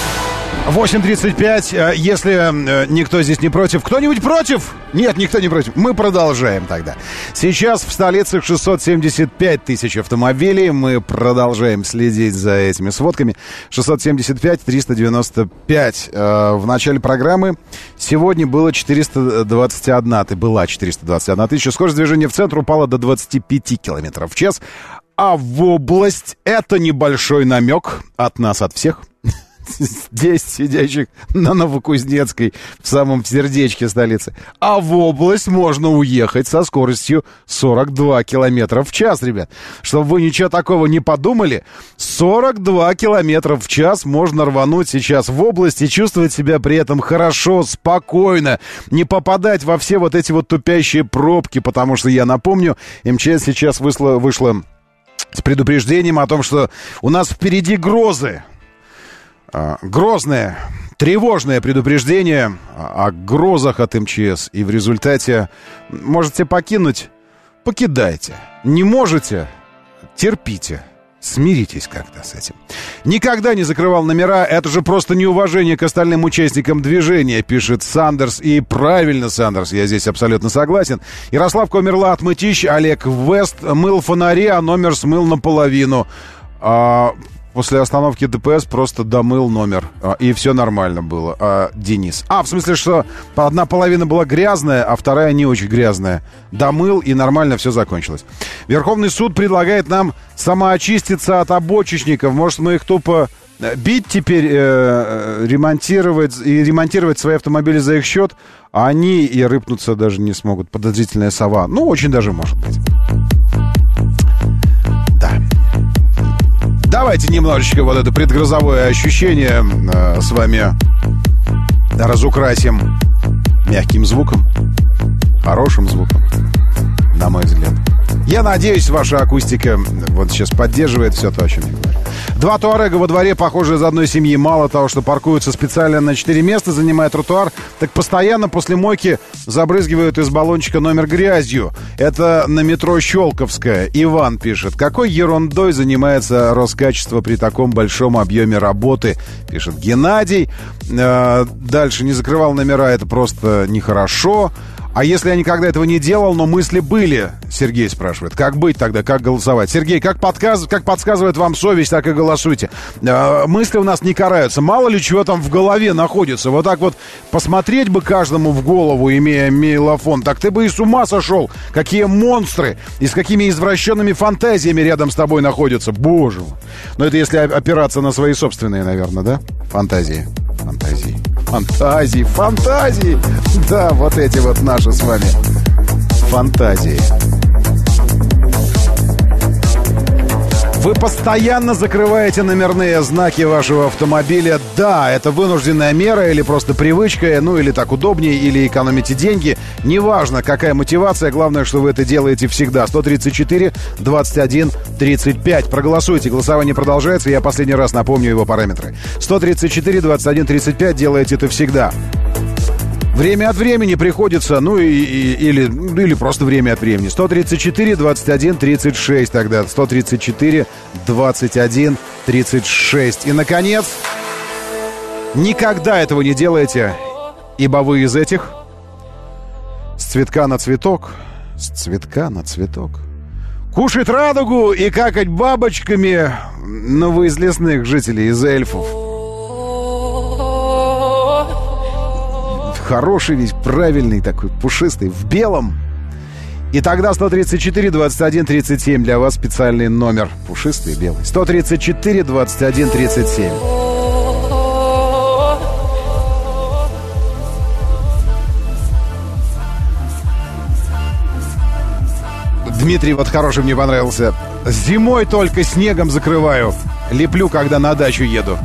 8:35. Если никто здесь не против... Кто-нибудь против? Нет, никто не против. Мы продолжаем тогда. Сейчас в столице 675 тысяч автомобилей. Мы продолжаем следить за этими сводками. 675, 395. В начале программы сегодня было 421. Была 421 тысяча. Скорость движения в центр упала до 25 километров в час. А в область это небольшой намек от нас, от всех. Здесь сидящих на Новокузнецкой, в самом сердечке столицы. А в область можно уехать со скоростью 42 километра в час, ребят. Чтобы вы ничего такого не подумали, 42 километра в час можно рвануть сейчас в область и чувствовать себя при этом хорошо, спокойно, не попадать во все вот эти вот тупящие пробки, потому что, я напомню, МЧС сейчас вышла с предупреждением о том, что у нас впереди грозы. Грозное, тревожное предупреждение о грозах от МЧС. И в результате можете покинуть, покидайте. Не можете, терпите. Смиритесь как-то с этим. Никогда не закрывал номера. Это же просто неуважение к остальным участникам движения, пишет Сандерс. И правильно, Сандерс, я здесь абсолютно согласен. Ярославка умерла от мытищ. Олег Вест мыл фонари, а номер смыл наполовину. После остановки ДПС просто домыл номер. И все нормально было. Денис. В смысле, что одна половина была грязная, а вторая не очень грязная. Домыл, и нормально все закончилось. Верховный суд предлагает нам самоочиститься от обочечников. Может, мы их тупо бить теперь, ремонтировать свои автомобили за их счет, а они и рыпнуться даже не смогут. Подозрительная сова. Ну, очень даже может быть. Да. Давайте немножечко вот это предгрозовое ощущение с вами разукрасим мягким звуком, хорошим звуком, на мой взгляд. Я надеюсь, ваша акустика вот сейчас поддерживает все то, о чем я говорю. Два туарега во дворе, похожие из одной семьи. Мало того, что паркуются специально на 4 места, занимая тротуар, так постоянно после мойки забрызгивают из баллончика номер грязью. Это на метро Щелковская. Иван пишет: какой ерундой занимается Роскачество при таком большом объеме работы, пишет Геннадий. Дальше: не закрывал номера, это просто нехорошо. А если я никогда этого не делал, но мысли были, Сергей спрашивает, как быть тогда, как голосовать? Сергей, как подсказывает вам совесть, так и голосуйте. Мысли у нас не караются. Мало ли чего там в голове находится. Вот так вот посмотреть бы каждому в голову, имея мейлофон, так ты бы и с ума сошел. Какие монстры и с какими извращенными фантазиями рядом с тобой находятся. Боже мой. Но это если опираться на свои собственные, наверное, да? Фантазии. Да, вот эти вот наши с вами фантазии. Вы постоянно закрываете номерные знаки вашего автомобиля. Да, это вынужденная мера или просто привычка, ну или так удобнее, или экономите деньги. Неважно, какая мотивация, главное, что вы это делаете всегда. 134 21 35. Проголосуйте, голосование продолжается. Я последний раз напомню его параметры. 134 21 35, делаете это всегда. Время от времени приходится, или просто время от времени. 134, 21, 36 тогда. 134, 21, 36. И, наконец, никогда этого не делайте, ибо вы из этих с цветка на цветок, кушать радугу и какать бабочками, но вы из лесных жителей, из эльфов. Хороший весь, правильный такой, пушистый, в белом. И тогда 134 21 37 для вас специальный номер. Пушистый и белый. 134 21 37. Дмитрий вот хороший мне понравился. Зимой только снегом закрываю. Леплю, когда на дачу еду.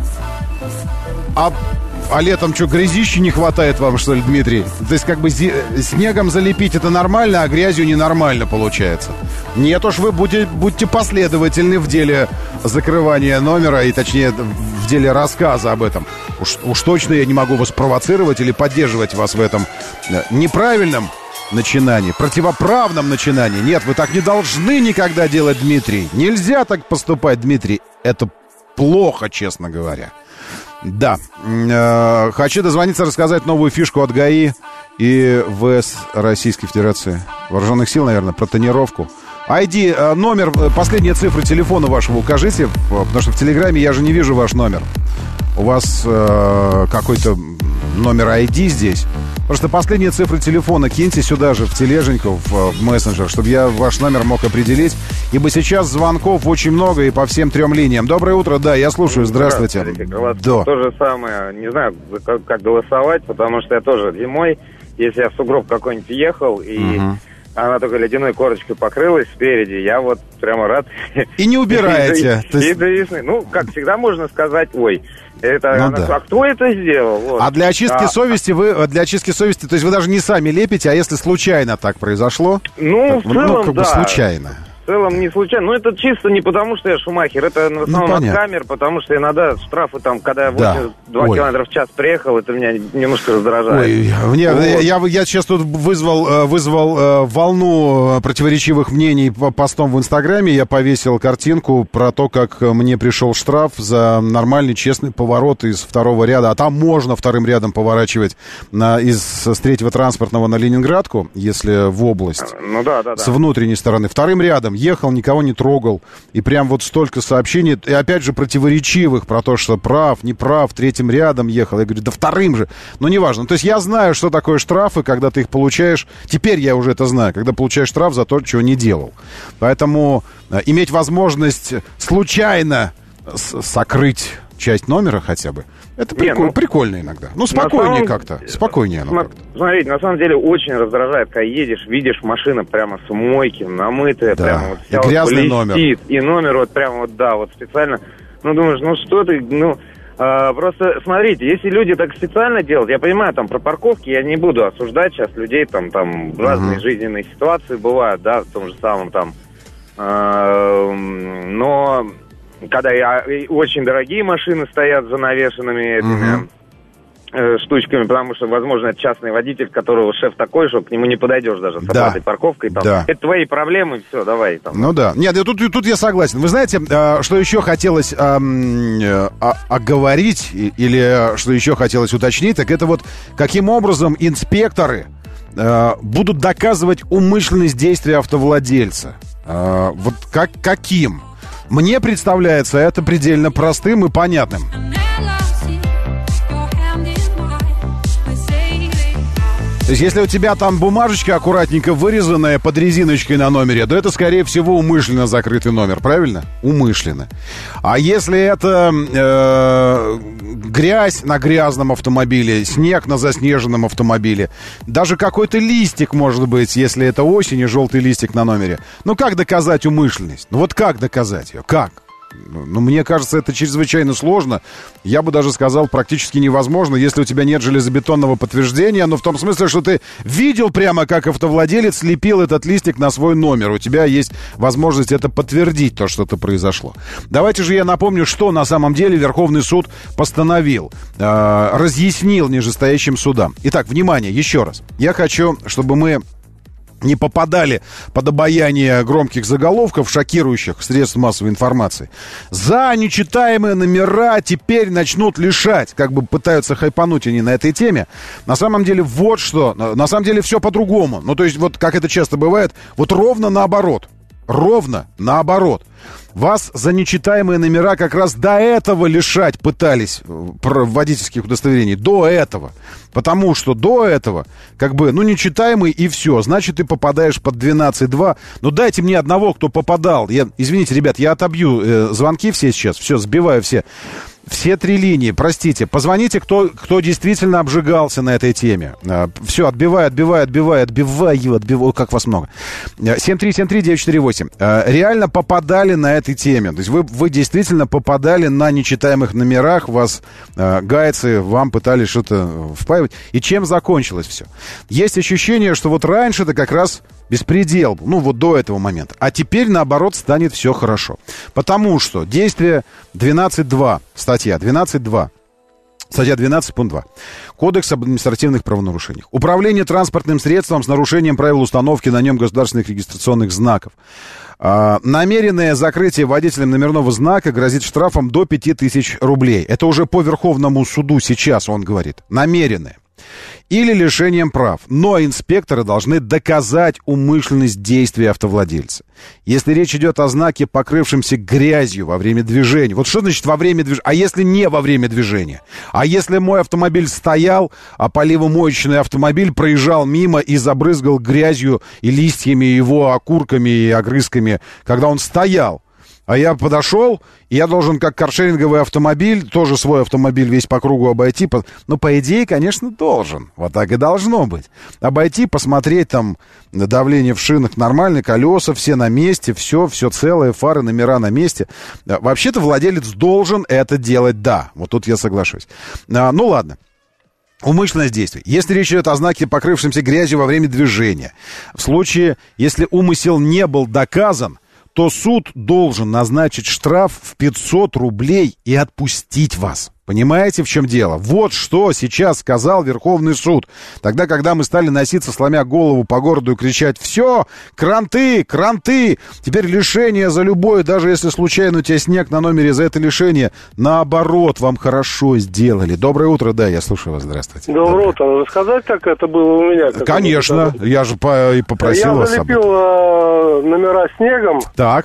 А летом что, грязищи не хватает вам, что ли, Дмитрий? То есть как бы снегом залепить это нормально, а грязью ненормально получается. Нет уж, вы будьте последовательны в деле закрывания номера, и точнее в деле рассказа об этом. Уж точно я не могу вас провоцировать или поддерживать вас в этом неправильном начинании, противоправном начинании. Нет, вы так не должны никогда делать, Дмитрий. Нельзя так поступать, Дмитрий. Это плохо, честно говоря. Да, хочу дозвониться, рассказать новую фишку от ГАИ и ВС Российской Федерации Вооруженных сил, наверное, про тонировку. ID, номер, последние цифры телефона вашего укажите, потому что в Телеграме я же не вижу ваш номер. У вас какой-то номер ID здесь. Просто последние цифры телефона киньте сюда же, в тележеньку, в мессенджер, чтобы я ваш номер мог определить. Ибо сейчас звонков очень много и по всем 3 линиям. Доброе утро, да, я слушаю, здравствуйте. У вас то же самое, не знаю, как голосовать, потому что я тоже зимой, если я в сугроб какой-нибудь ехал, и она только ледяной корочкой покрылась спереди, я вот прямо рад. И не убираете. И до весны. Ну, как всегда можно сказать, ой, это а кто это сделал? Вот. А для очистки совести то есть вы даже не сами лепите, а если случайно так произошло? Ну, в целом, как бы случайно. В целом не случайно. Ну, это чисто не потому, что я шумахер. Это в основном от камер, потому что иногда штрафы там, когда я 82 километра в час приехал, это меня немножко раздражает. Я сейчас тут вызвал волну противоречивых мнений по постам в Инстаграме. Я повесил картинку про то, как мне пришел штраф за нормальный, честный поворот из 2-го ряда. А там можно 2-м рядом поворачивать с 3-го транспортного на Ленинградку, если в область. Ну да. С внутренней стороны. 2-м рядом ехал, никого не трогал. И прям вот столько сообщений, и опять же противоречивых про то, что прав, не прав, 3-м рядом ехал. Я говорю, да 2-м же. Но неважно. То есть я знаю, что такое штрафы, когда ты их получаешь. Теперь я уже это знаю, когда получаешь штраф за то, чего не делал. Поэтому иметь возможность случайно сокрыть часть номера хотя бы, это прикольно иногда. Ну, спокойнее как-то. Спокойнее оно как-то. Смотрите, на самом деле очень раздражает, когда едешь, видишь, машина прямо с мойки, намытая, прямо вот вся и грязный вот блестит, номер. И номер вот прямо вот, вот специально. Ну, думаешь, ну что ты, просто смотрите, если люди так специально делают, я понимаю, там, про парковки я не буду осуждать сейчас людей, там разные жизненные ситуации бывают, да, в том же самом там, но... Когда очень дорогие машины стоят за навешенными этими штучками, потому что, возможно, это частный водитель, которого шеф такой, что к нему не подойдешь даже с оплатой парковкой. Там. Да. Это твои проблемы, все, давай. Там. Ну да. Нет, тут я согласен. Вы знаете, что еще хотелось оговорить, или что еще хотелось уточнить, так это вот каким образом инспекторы будут доказывать умышленность действия автовладельца. Вот каким? Мне представляется это предельно простым и понятным. То есть, если у тебя там бумажечка аккуратненько вырезанная под резиночкой на номере, то это, скорее всего, умышленно закрытый номер, правильно? Умышленно. А если это грязь на грязном автомобиле, снег на заснеженном автомобиле, даже какой-то листик, может быть, если это осень и желтый листик на номере. Ну, как доказать умышленность? Ну, вот как доказать ее? Как? Ну, мне кажется, это чрезвычайно сложно. Я бы даже сказал, практически невозможно, если у тебя нет железобетонного подтверждения. Но в том смысле, что ты видел прямо, как автовладелец слепил этот листик на свой номер. У тебя есть возможность это подтвердить, то, что это произошло. Давайте же я напомню, что на самом деле Верховный суд постановил, разъяснил нижестоящим судам. Итак, внимание, еще раз. Я хочу, чтобы мы не попадали под обаяние громких заголовков, шокирующих средств массовой информации. За нечитаемые номера теперь начнут лишать, как бы пытаются хайпануть они на этой теме. На самом деле вот что, на самом деле все по-другому. Ну, то есть, вот как это часто бывает, вот ровно наоборот. Ровно наоборот. Вас за нечитаемые номера как раз до этого лишать пытались водительских удостоверений. До этого. Потому что до этого, как бы, ну, нечитаемый и все. Значит, ты попадаешь под 12.2. Ну, дайте мне одного, кто попадал. Извините, ребят, я отобью звонки все сейчас. Все, сбиваю все. Все 3 линии, простите, позвоните, кто действительно обжигался на этой теме. Все, отбиваю, как вас много. 7373948. Реально попадали на этой теме. То есть вы действительно попадали на нечитаемых номерах, вас гайцы вам пытались что-то впаивать. И чем закончилось все? Есть ощущение, что вот раньше-то как раз беспредел, ну вот до этого момента. А теперь, наоборот, станет все хорошо. Потому что действие 12.2, статья 12.2, статья 12, пункт 2. Кодекс об административных правонарушениях. Управление транспортным средством с нарушением правил установки на нем государственных регистрационных знаков. Намеренное закрытие водителем номерного знака грозит штрафом до 5000 рублей. Это уже по Верховному суду сейчас он говорит. Намеренное. Или лишением прав. Но инспекторы должны доказать умышленность действия автовладельца. Если речь идет о знаке, покрывшемся грязью во время движения. Вот что значит во время движения? А если не во время движения? А если мой автомобиль стоял, а поливомоечный автомобиль проезжал мимо и забрызгал грязью и листьями, его окурками и огрызками, когда он стоял? А я подошел, и я должен, как каршеринговый автомобиль, тоже свой автомобиль весь по кругу обойти. Ну, по идее, конечно, должен. Вот так и должно быть. Обойти, посмотреть там давление в шинах нормально, колеса все на месте, все целое, фары, номера на месте. Вообще-то владелец должен это делать, да. Вот тут я соглашусь. Ну, ладно. Умышленность действий. Если речь идет о знаке, покрывшемся грязью во время движения. В случае, если умысел не был доказан, то суд должен назначить штраф в 500 рублей и отпустить вас. Понимаете, в чем дело? Вот что сейчас сказал Верховный суд. Тогда, когда мы стали носиться, сломя голову по городу и кричать: все, кранты, кранты, теперь лишение за любое, даже если случайно у тебя снег на номере, за это лишение, наоборот, вам хорошо сделали. Доброе утро, да, я слушаю вас, здравствуйте. Доброе утро, рассказать, как это было у меня? Конечно, я же и попросил вас. Я залепил номера снегом. Так.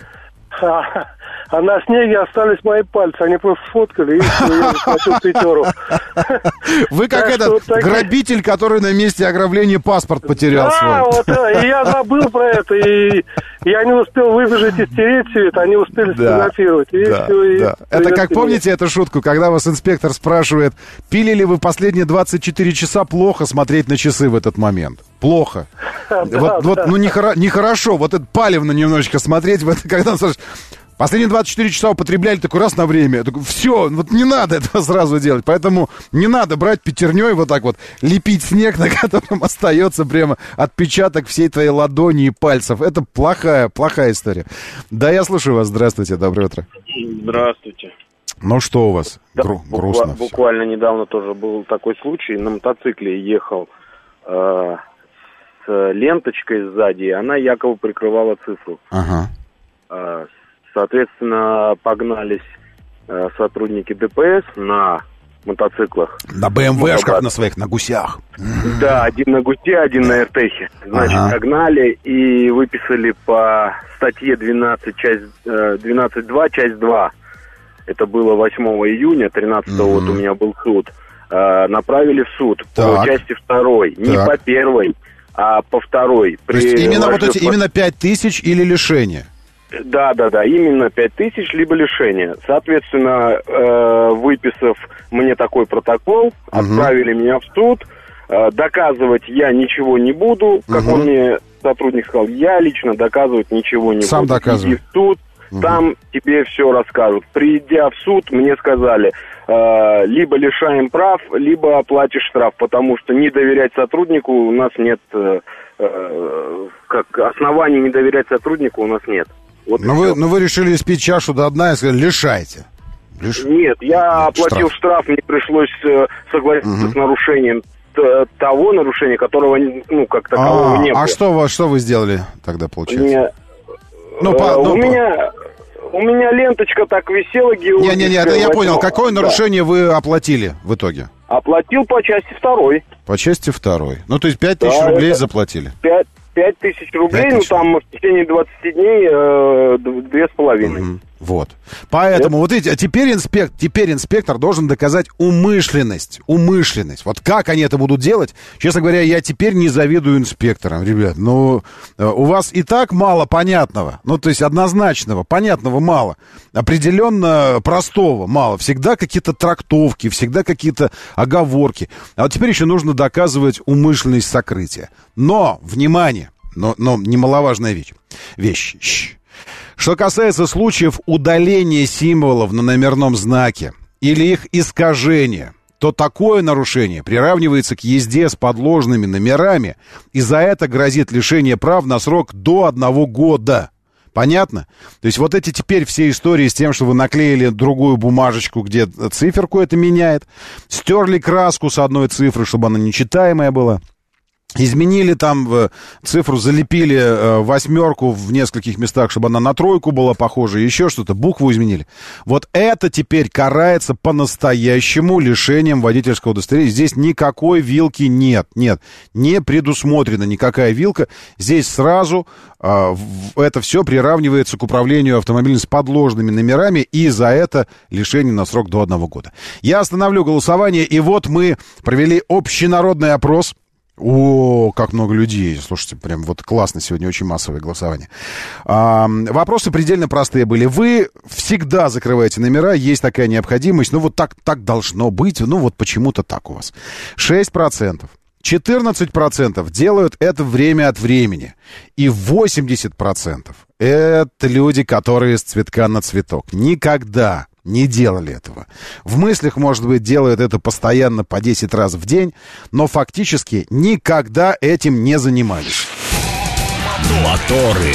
А на снеге остались мои пальцы. Они просто сфоткали, и я захватил 5. Вы как этот грабитель, который на месте ограбления паспорт потерял свой. Да, вот, и я забыл про это, и я не успел выбежать и стереть все это, они успели сфотографировать. Это как, помните эту шутку, когда вас инспектор спрашивает, пили ли вы последние 24 часа, плохо смотреть на часы в этот момент? Плохо. Ну, нехорошо, вот это палевно немножечко смотреть, когда он спрашивает, последние 24 часа употребляли, такой раз на время. Все, вот не надо этого сразу делать. Поэтому не надо брать пятерней вот так вот, лепить снег, на котором остается прямо отпечаток всей твоей ладони и пальцев. Это плохая история. Да, я слушаю вас. Здравствуйте, доброе утро. Здравствуйте. Ну, что у вас? Да, грустно. Буквально недавно тоже был такой случай. На мотоцикле ехал с ленточкой сзади, и она якобы прикрывала цифру. Ага. Соответственно, погнались сотрудники ДПС на мотоциклах. На БМВшках на своих, на гусях. Да, один на гусе, один на РТХе. Значит, погнали и выписали по статье 12.2, часть 2. Это было 8 июня, 13-го вот у меня был суд. Направили в суд по части 2, не по первой, а по второй. То есть именно 5000 или лишение? Да, именно 5000, либо лишение. Соответственно, выписав мне такой протокол, отправили меня в суд. Доказывать я ничего не буду. Как он мне, сотрудник, сказал, я лично доказывать ничего не буду. Сам доказывай. Иди в суд, там тебе все расскажут. Придя в суд, мне сказали, либо лишаем прав, либо оплатишь штраф, потому что не доверять сотруднику у нас нет, как оснований не доверять сотруднику у нас нет. Вот но вы решили испить чашу до дна и сказали, лишайте. Нет, я оплатил штраф, мне пришлось согласиться с нарушением того нарушения, которого, как такового не было. А что вы сделали тогда, получается? У меня ленточка так висела. Это я понял. Какое нарушение вы оплатили в итоге? Оплатил по части 2. По части 2. Ну, то есть 5000 рублей заплатили. 5000 рублей, 5 000. Там в течение 20 дней 2,5. Вот. Поэтому вот эти, теперь инспектор должен доказать умышленность. Вот как они это будут делать? Честно говоря, я теперь не завидую инспекторам, ребят. Ну, у вас и так мало понятного. Ну, то есть однозначного, понятного мало. Определенно простого мало. Всегда какие-то трактовки, всегда какие-то оговорки. А вот теперь еще нужно доказывать умышленность сокрытия. Но, внимание, но немаловажная вещь. Что касается случаев удаления символов на номерном знаке или их искажения, то такое нарушение приравнивается к езде с подложными номерами, и за это грозит лишение прав на срок до 1 года. Понятно? То есть вот эти теперь все истории с тем, что вы наклеили другую бумажечку, где циферку это меняет, стерли краску с одной цифры, чтобы она нечитаемая была, изменили там цифру, залепили 8 в нескольких местах, чтобы она на 3 была похожа, еще что-то, букву изменили. Вот это теперь карается по-настоящему лишением водительского удостоверения. Здесь никакой вилки нет, не предусмотрена никакая вилка. Здесь сразу это все приравнивается к управлению автомобилем с подложными номерами, и за это лишение на срок до 1 года. Я остановлю голосование, и вот мы провели общенародный опрос. О, как много людей. Слушайте, прям вот классно сегодня, очень массовое голосование. Вопросы предельно простые были. Вы всегда закрываете номера, есть такая необходимость. Ну, вот так должно быть. Ну, вот почему-то так у вас. 6%. 14% делают это время от времени. И 80% это люди, которые с цветка на цветок. Никогда не делали этого. В мыслях, может быть, делают это постоянно по 10 раз в день, но фактически никогда этим не занимались. Моторы.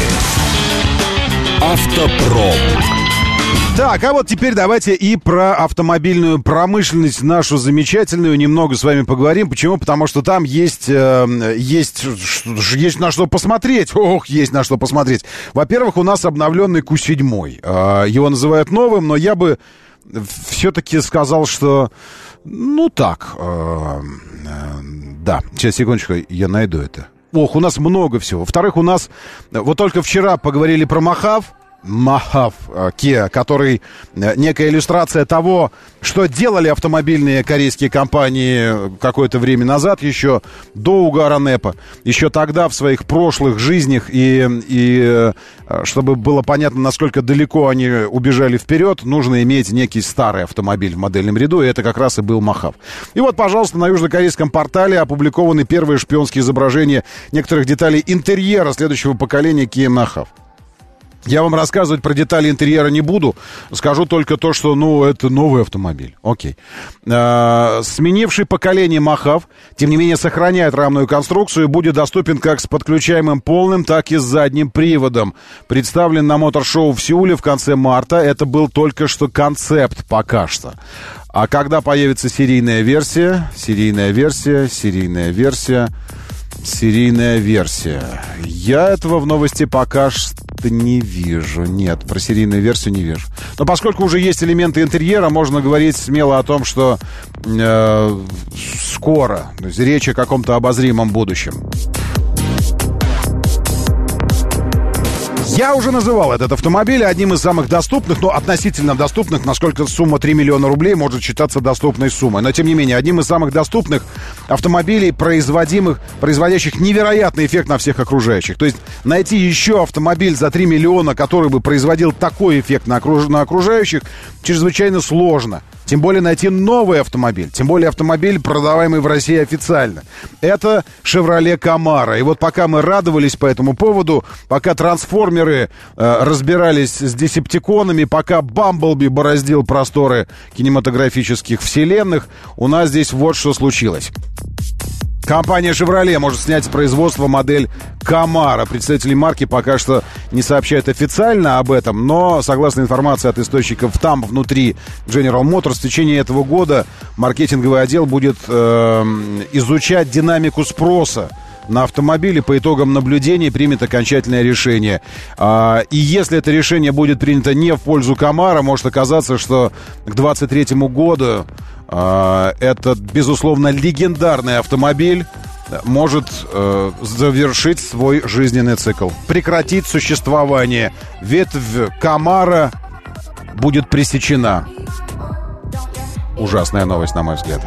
Автопром. Так, а вот теперь давайте и про автомобильную промышленность нашу замечательную немного с вами поговорим. Почему? Потому что там есть на что посмотреть. Есть на что посмотреть. Во-первых, у нас обновленный Q7. Его называют новым, но я бы все-таки сказал, что... Ну, так. Да, сейчас, секундочку, я найду это. У нас много всего. Во-вторых, у нас... Вот только вчера поговорили про Mojave, Kia, который некая иллюстрация того, что делали автомобильные корейские компании какое-то время назад, еще до угара НЭПа, еще тогда в своих прошлых жизнях, и чтобы было понятно, насколько далеко они убежали вперед, нужно иметь некий старый автомобиль в модельном ряду, и это как раз и был Mojave. И вот, пожалуйста, на южнокорейском портале опубликованы первые шпионские изображения некоторых деталей интерьера следующего поколения Kia Mojave. Я вам рассказывать про детали интерьера не буду. Скажу только то, что, это новый автомобиль. Окей. Сменивший поколение Mojave, тем не менее, сохраняет рамную конструкцию и будет доступен как с подключаемым полным, так и с задним приводом. Представлен на мотор-шоу в Сеуле в конце марта. Это был только что концепт пока что. А когда появится серийная версия? Я этого в новости пока что не вижу. Нет, про серийную версию не вижу. Но поскольку уже есть элементы интерьера, можно говорить смело о том, что скоро. То есть речь о каком-то обозримом будущем. Я уже называл этот автомобиль одним из самых доступных, относительно доступных, насколько сумма 3 миллиона рублей может считаться доступной суммой. Но, тем не менее, одним из самых доступных автомобилей, производящих невероятный эффект на всех окружающих. То есть найти еще автомобиль за 3 миллиона, который бы производил такой эффект на окружающих, чрезвычайно сложно. Тем более найти новый автомобиль. Тем более автомобиль, продаваемый в России официально. Это Chevrolet Camaro. И вот пока мы радовались по этому поводу, пока трансформеры разбирались с десептиконами, пока Бамблби бороздил просторы кинематографических вселенных, у нас здесь вот что случилось. Компания Chevrolet может снять с производства модель Camaro. Представители марки пока что не сообщают официально об этом, но, согласно информации от источников там внутри General Motors, в течение этого года маркетинговый отдел будет изучать динамику спроса на автомобили, по итогам наблюдений примет окончательное решение. И если это решение будет принято не в пользу Camaro, может оказаться, что к 2023 году этот, безусловно, легендарный автомобиль может завершить свой жизненный цикл, прекратить существование. Ветвь Camaro будет пресечена. Ужасная новость, на мой взгляд.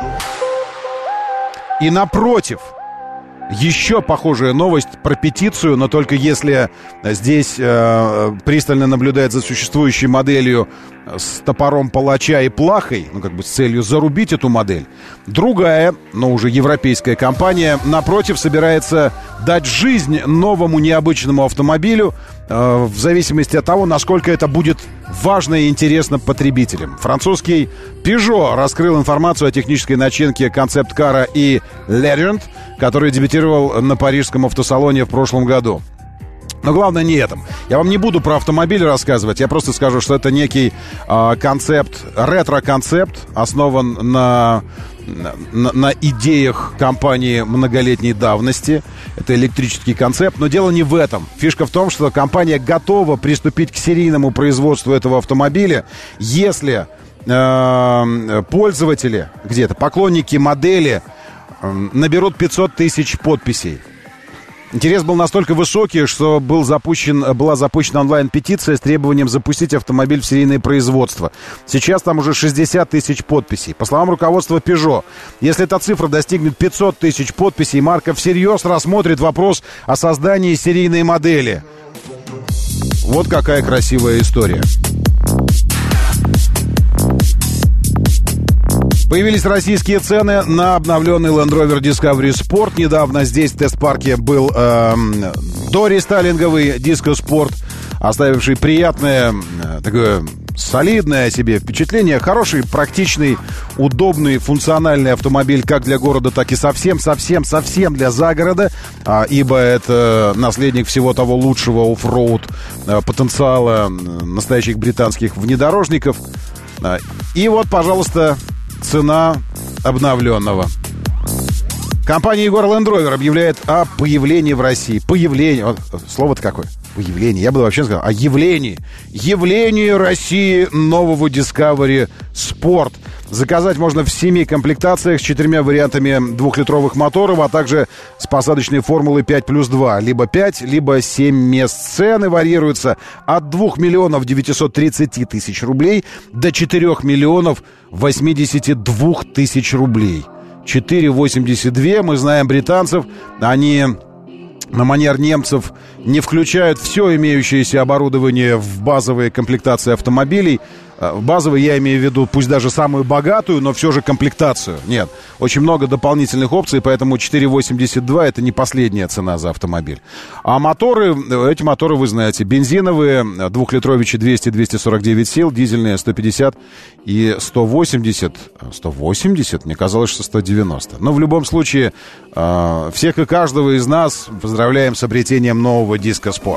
И напротив, еще похожая новость про петицию, но только если здесь пристально наблюдать за существующей моделью с топором палача и плахой, ну, как бы с целью зарубить эту модель. Другая, но уже европейская компания, напротив, собирается дать жизнь новому необычному автомобилю в зависимости от того, насколько это будет важно и интересно потребителям. Французский Peugeot раскрыл информацию о технической начинке концепт-кара и Legend, который дебютировал на парижском автосалоне в прошлом году. Но главное не этом. Я вам не буду про автомобиль рассказывать, я просто скажу, что это некий концепт, ретро-концепт, основан на идеях компании многолетней давности. Это электрический концепт, но дело не в этом. Фишка в том, что компания готова приступить к серийному производству этого автомобиля, если пользователи, где-то поклонники модели, наберут 500 тысяч подписей. Интерес был настолько высокий, что была запущена онлайн-петиция с требованием запустить автомобиль в серийное производство. Сейчас там уже 60 тысяч подписей. По словам руководства Peugeot, если эта цифра достигнет 500 тысяч подписей, марка всерьез рассмотрит вопрос о создании серийной модели. Вот какая красивая история. Появились российские цены на обновленный Land Rover Discovery Sport. Недавно здесь в тест-парке был дорестайлинговый Disco Sport, оставивший приятное, такое солидное о себе впечатление. Хороший, практичный, удобный, функциональный автомобиль как для города, так и совсем для загорода, ибо это наследник всего того лучшего оффроуд потенциала настоящих британских внедорожников. И вот, пожалуйста, цена обновленного. Компания Егор Land Rover объявляет о появлении в России. Появление. Слово-то какое? Появление. Я бы вообще сказал о явлении. Явлении России нового Discovery Sport. Заказать можно в 7 комплектациях с 4 вариантами 2-литровых моторов, а также с посадочной формулой 5+2. Либо 5, либо 7 мест. Цены варьируются от 2 миллионов 930 тысяч рублей до 4 миллионов 82 тысяч рублей. 4,82. Мы знаем британцев. Они на манер немцев не включают все имеющееся оборудование в базовые комплектации автомобилей. Базовый я имею в виду, пусть даже самую богатую, но все же комплектацию. Нет, очень много дополнительных опций, поэтому 4,82 это не последняя цена за автомобиль. А моторы, эти моторы вы знаете, бензиновые, 2-литровичи 200-249 сил, дизельные 150 и 180. 180? Мне казалось, что 190. Но в любом случае, всех и каждого из нас поздравляем с обретением нового Disco Sport.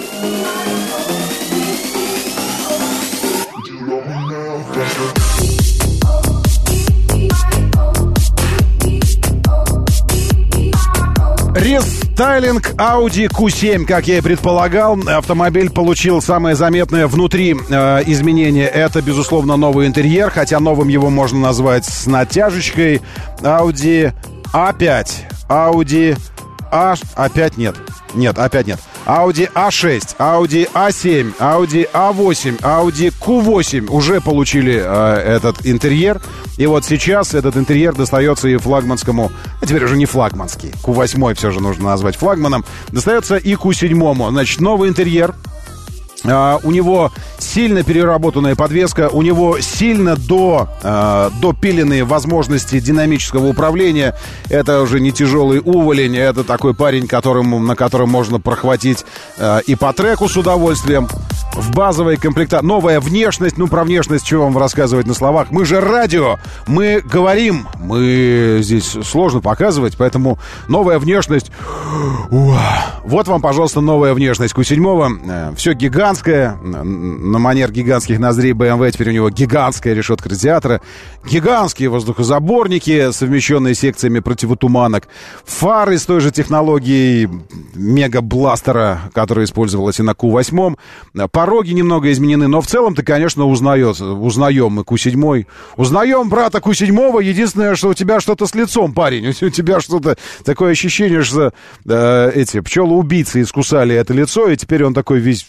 Рестайлинг Audi Q7, как я и предполагал. Автомобиль получил самое заметное внутри изменение. Это, безусловно, новый интерьер, хотя новым его можно назвать с натяжечкой. Audi A5, Audi A... Опять нет. Нет, опять нет. Audi A6, Audi A7, Audi A8, Audi Q8 уже получили этот интерьер. И вот сейчас этот интерьер достается и флагманскому, а теперь уже не флагманский, Q8 все же нужно назвать флагманом, достается и Q7. Значит, новый интерьер. У него сильно переработанная подвеска, у него сильно допиленные возможности динамического управления. Это уже не тяжелый уволень, это такой парень, на котором можно прохватить и по треку с удовольствием. В базовой комплектации новая внешность. Ну, про внешность чего вам рассказывать на словах? Мы же радио, мы говорим, мы здесь сложно показывать, поэтому новая внешность. Вот вам, пожалуйста, новая внешность Q7. Все гигантское, на манер гигантских ноздрей BMW. Теперь у него гигантская решетка радиатора, гигантские воздухозаборники, совмещенные секциями противотуманок, фары с той же технологией мега-бластера, которая использовалась и на Q8. Пороги немного изменены, но в целом-то, конечно, узнаем мы Q7. Узнаем брата Q7. Единственное, что у тебя что-то с лицом, парень. У тебя что-то, такое ощущение, что эти пчелы-убийцы искусали это лицо, и теперь он такой весь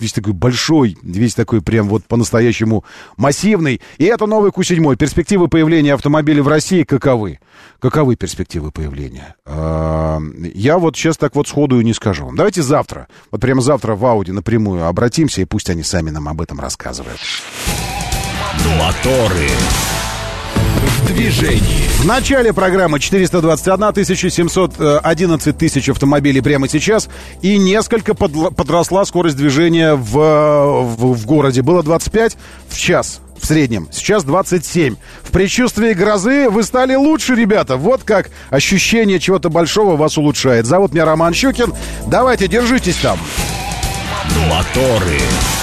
весь такой большой, весь такой прям вот по-настоящему массивный. И это новый Q7. Перспективы появления автомобиля в России каковы? Каковы перспективы появления? Я вот сейчас так вот сходу и не скажу вам. Давайте завтра, вот прямо завтра в Audi напрямую обратимся, и пусть они сами нам об этом рассказывают. Моторы в движении. В начале программы 421 711 тысяч автомобилей прямо сейчас. И несколько подросла скорость движения в городе. Было 25 в час в среднем. Сейчас 27. В предчувствии грозы вы стали лучше, ребята. Вот как ощущение чего-то большого вас улучшает. Зовут меня Роман Щукин. Давайте, держитесь там. Моторы.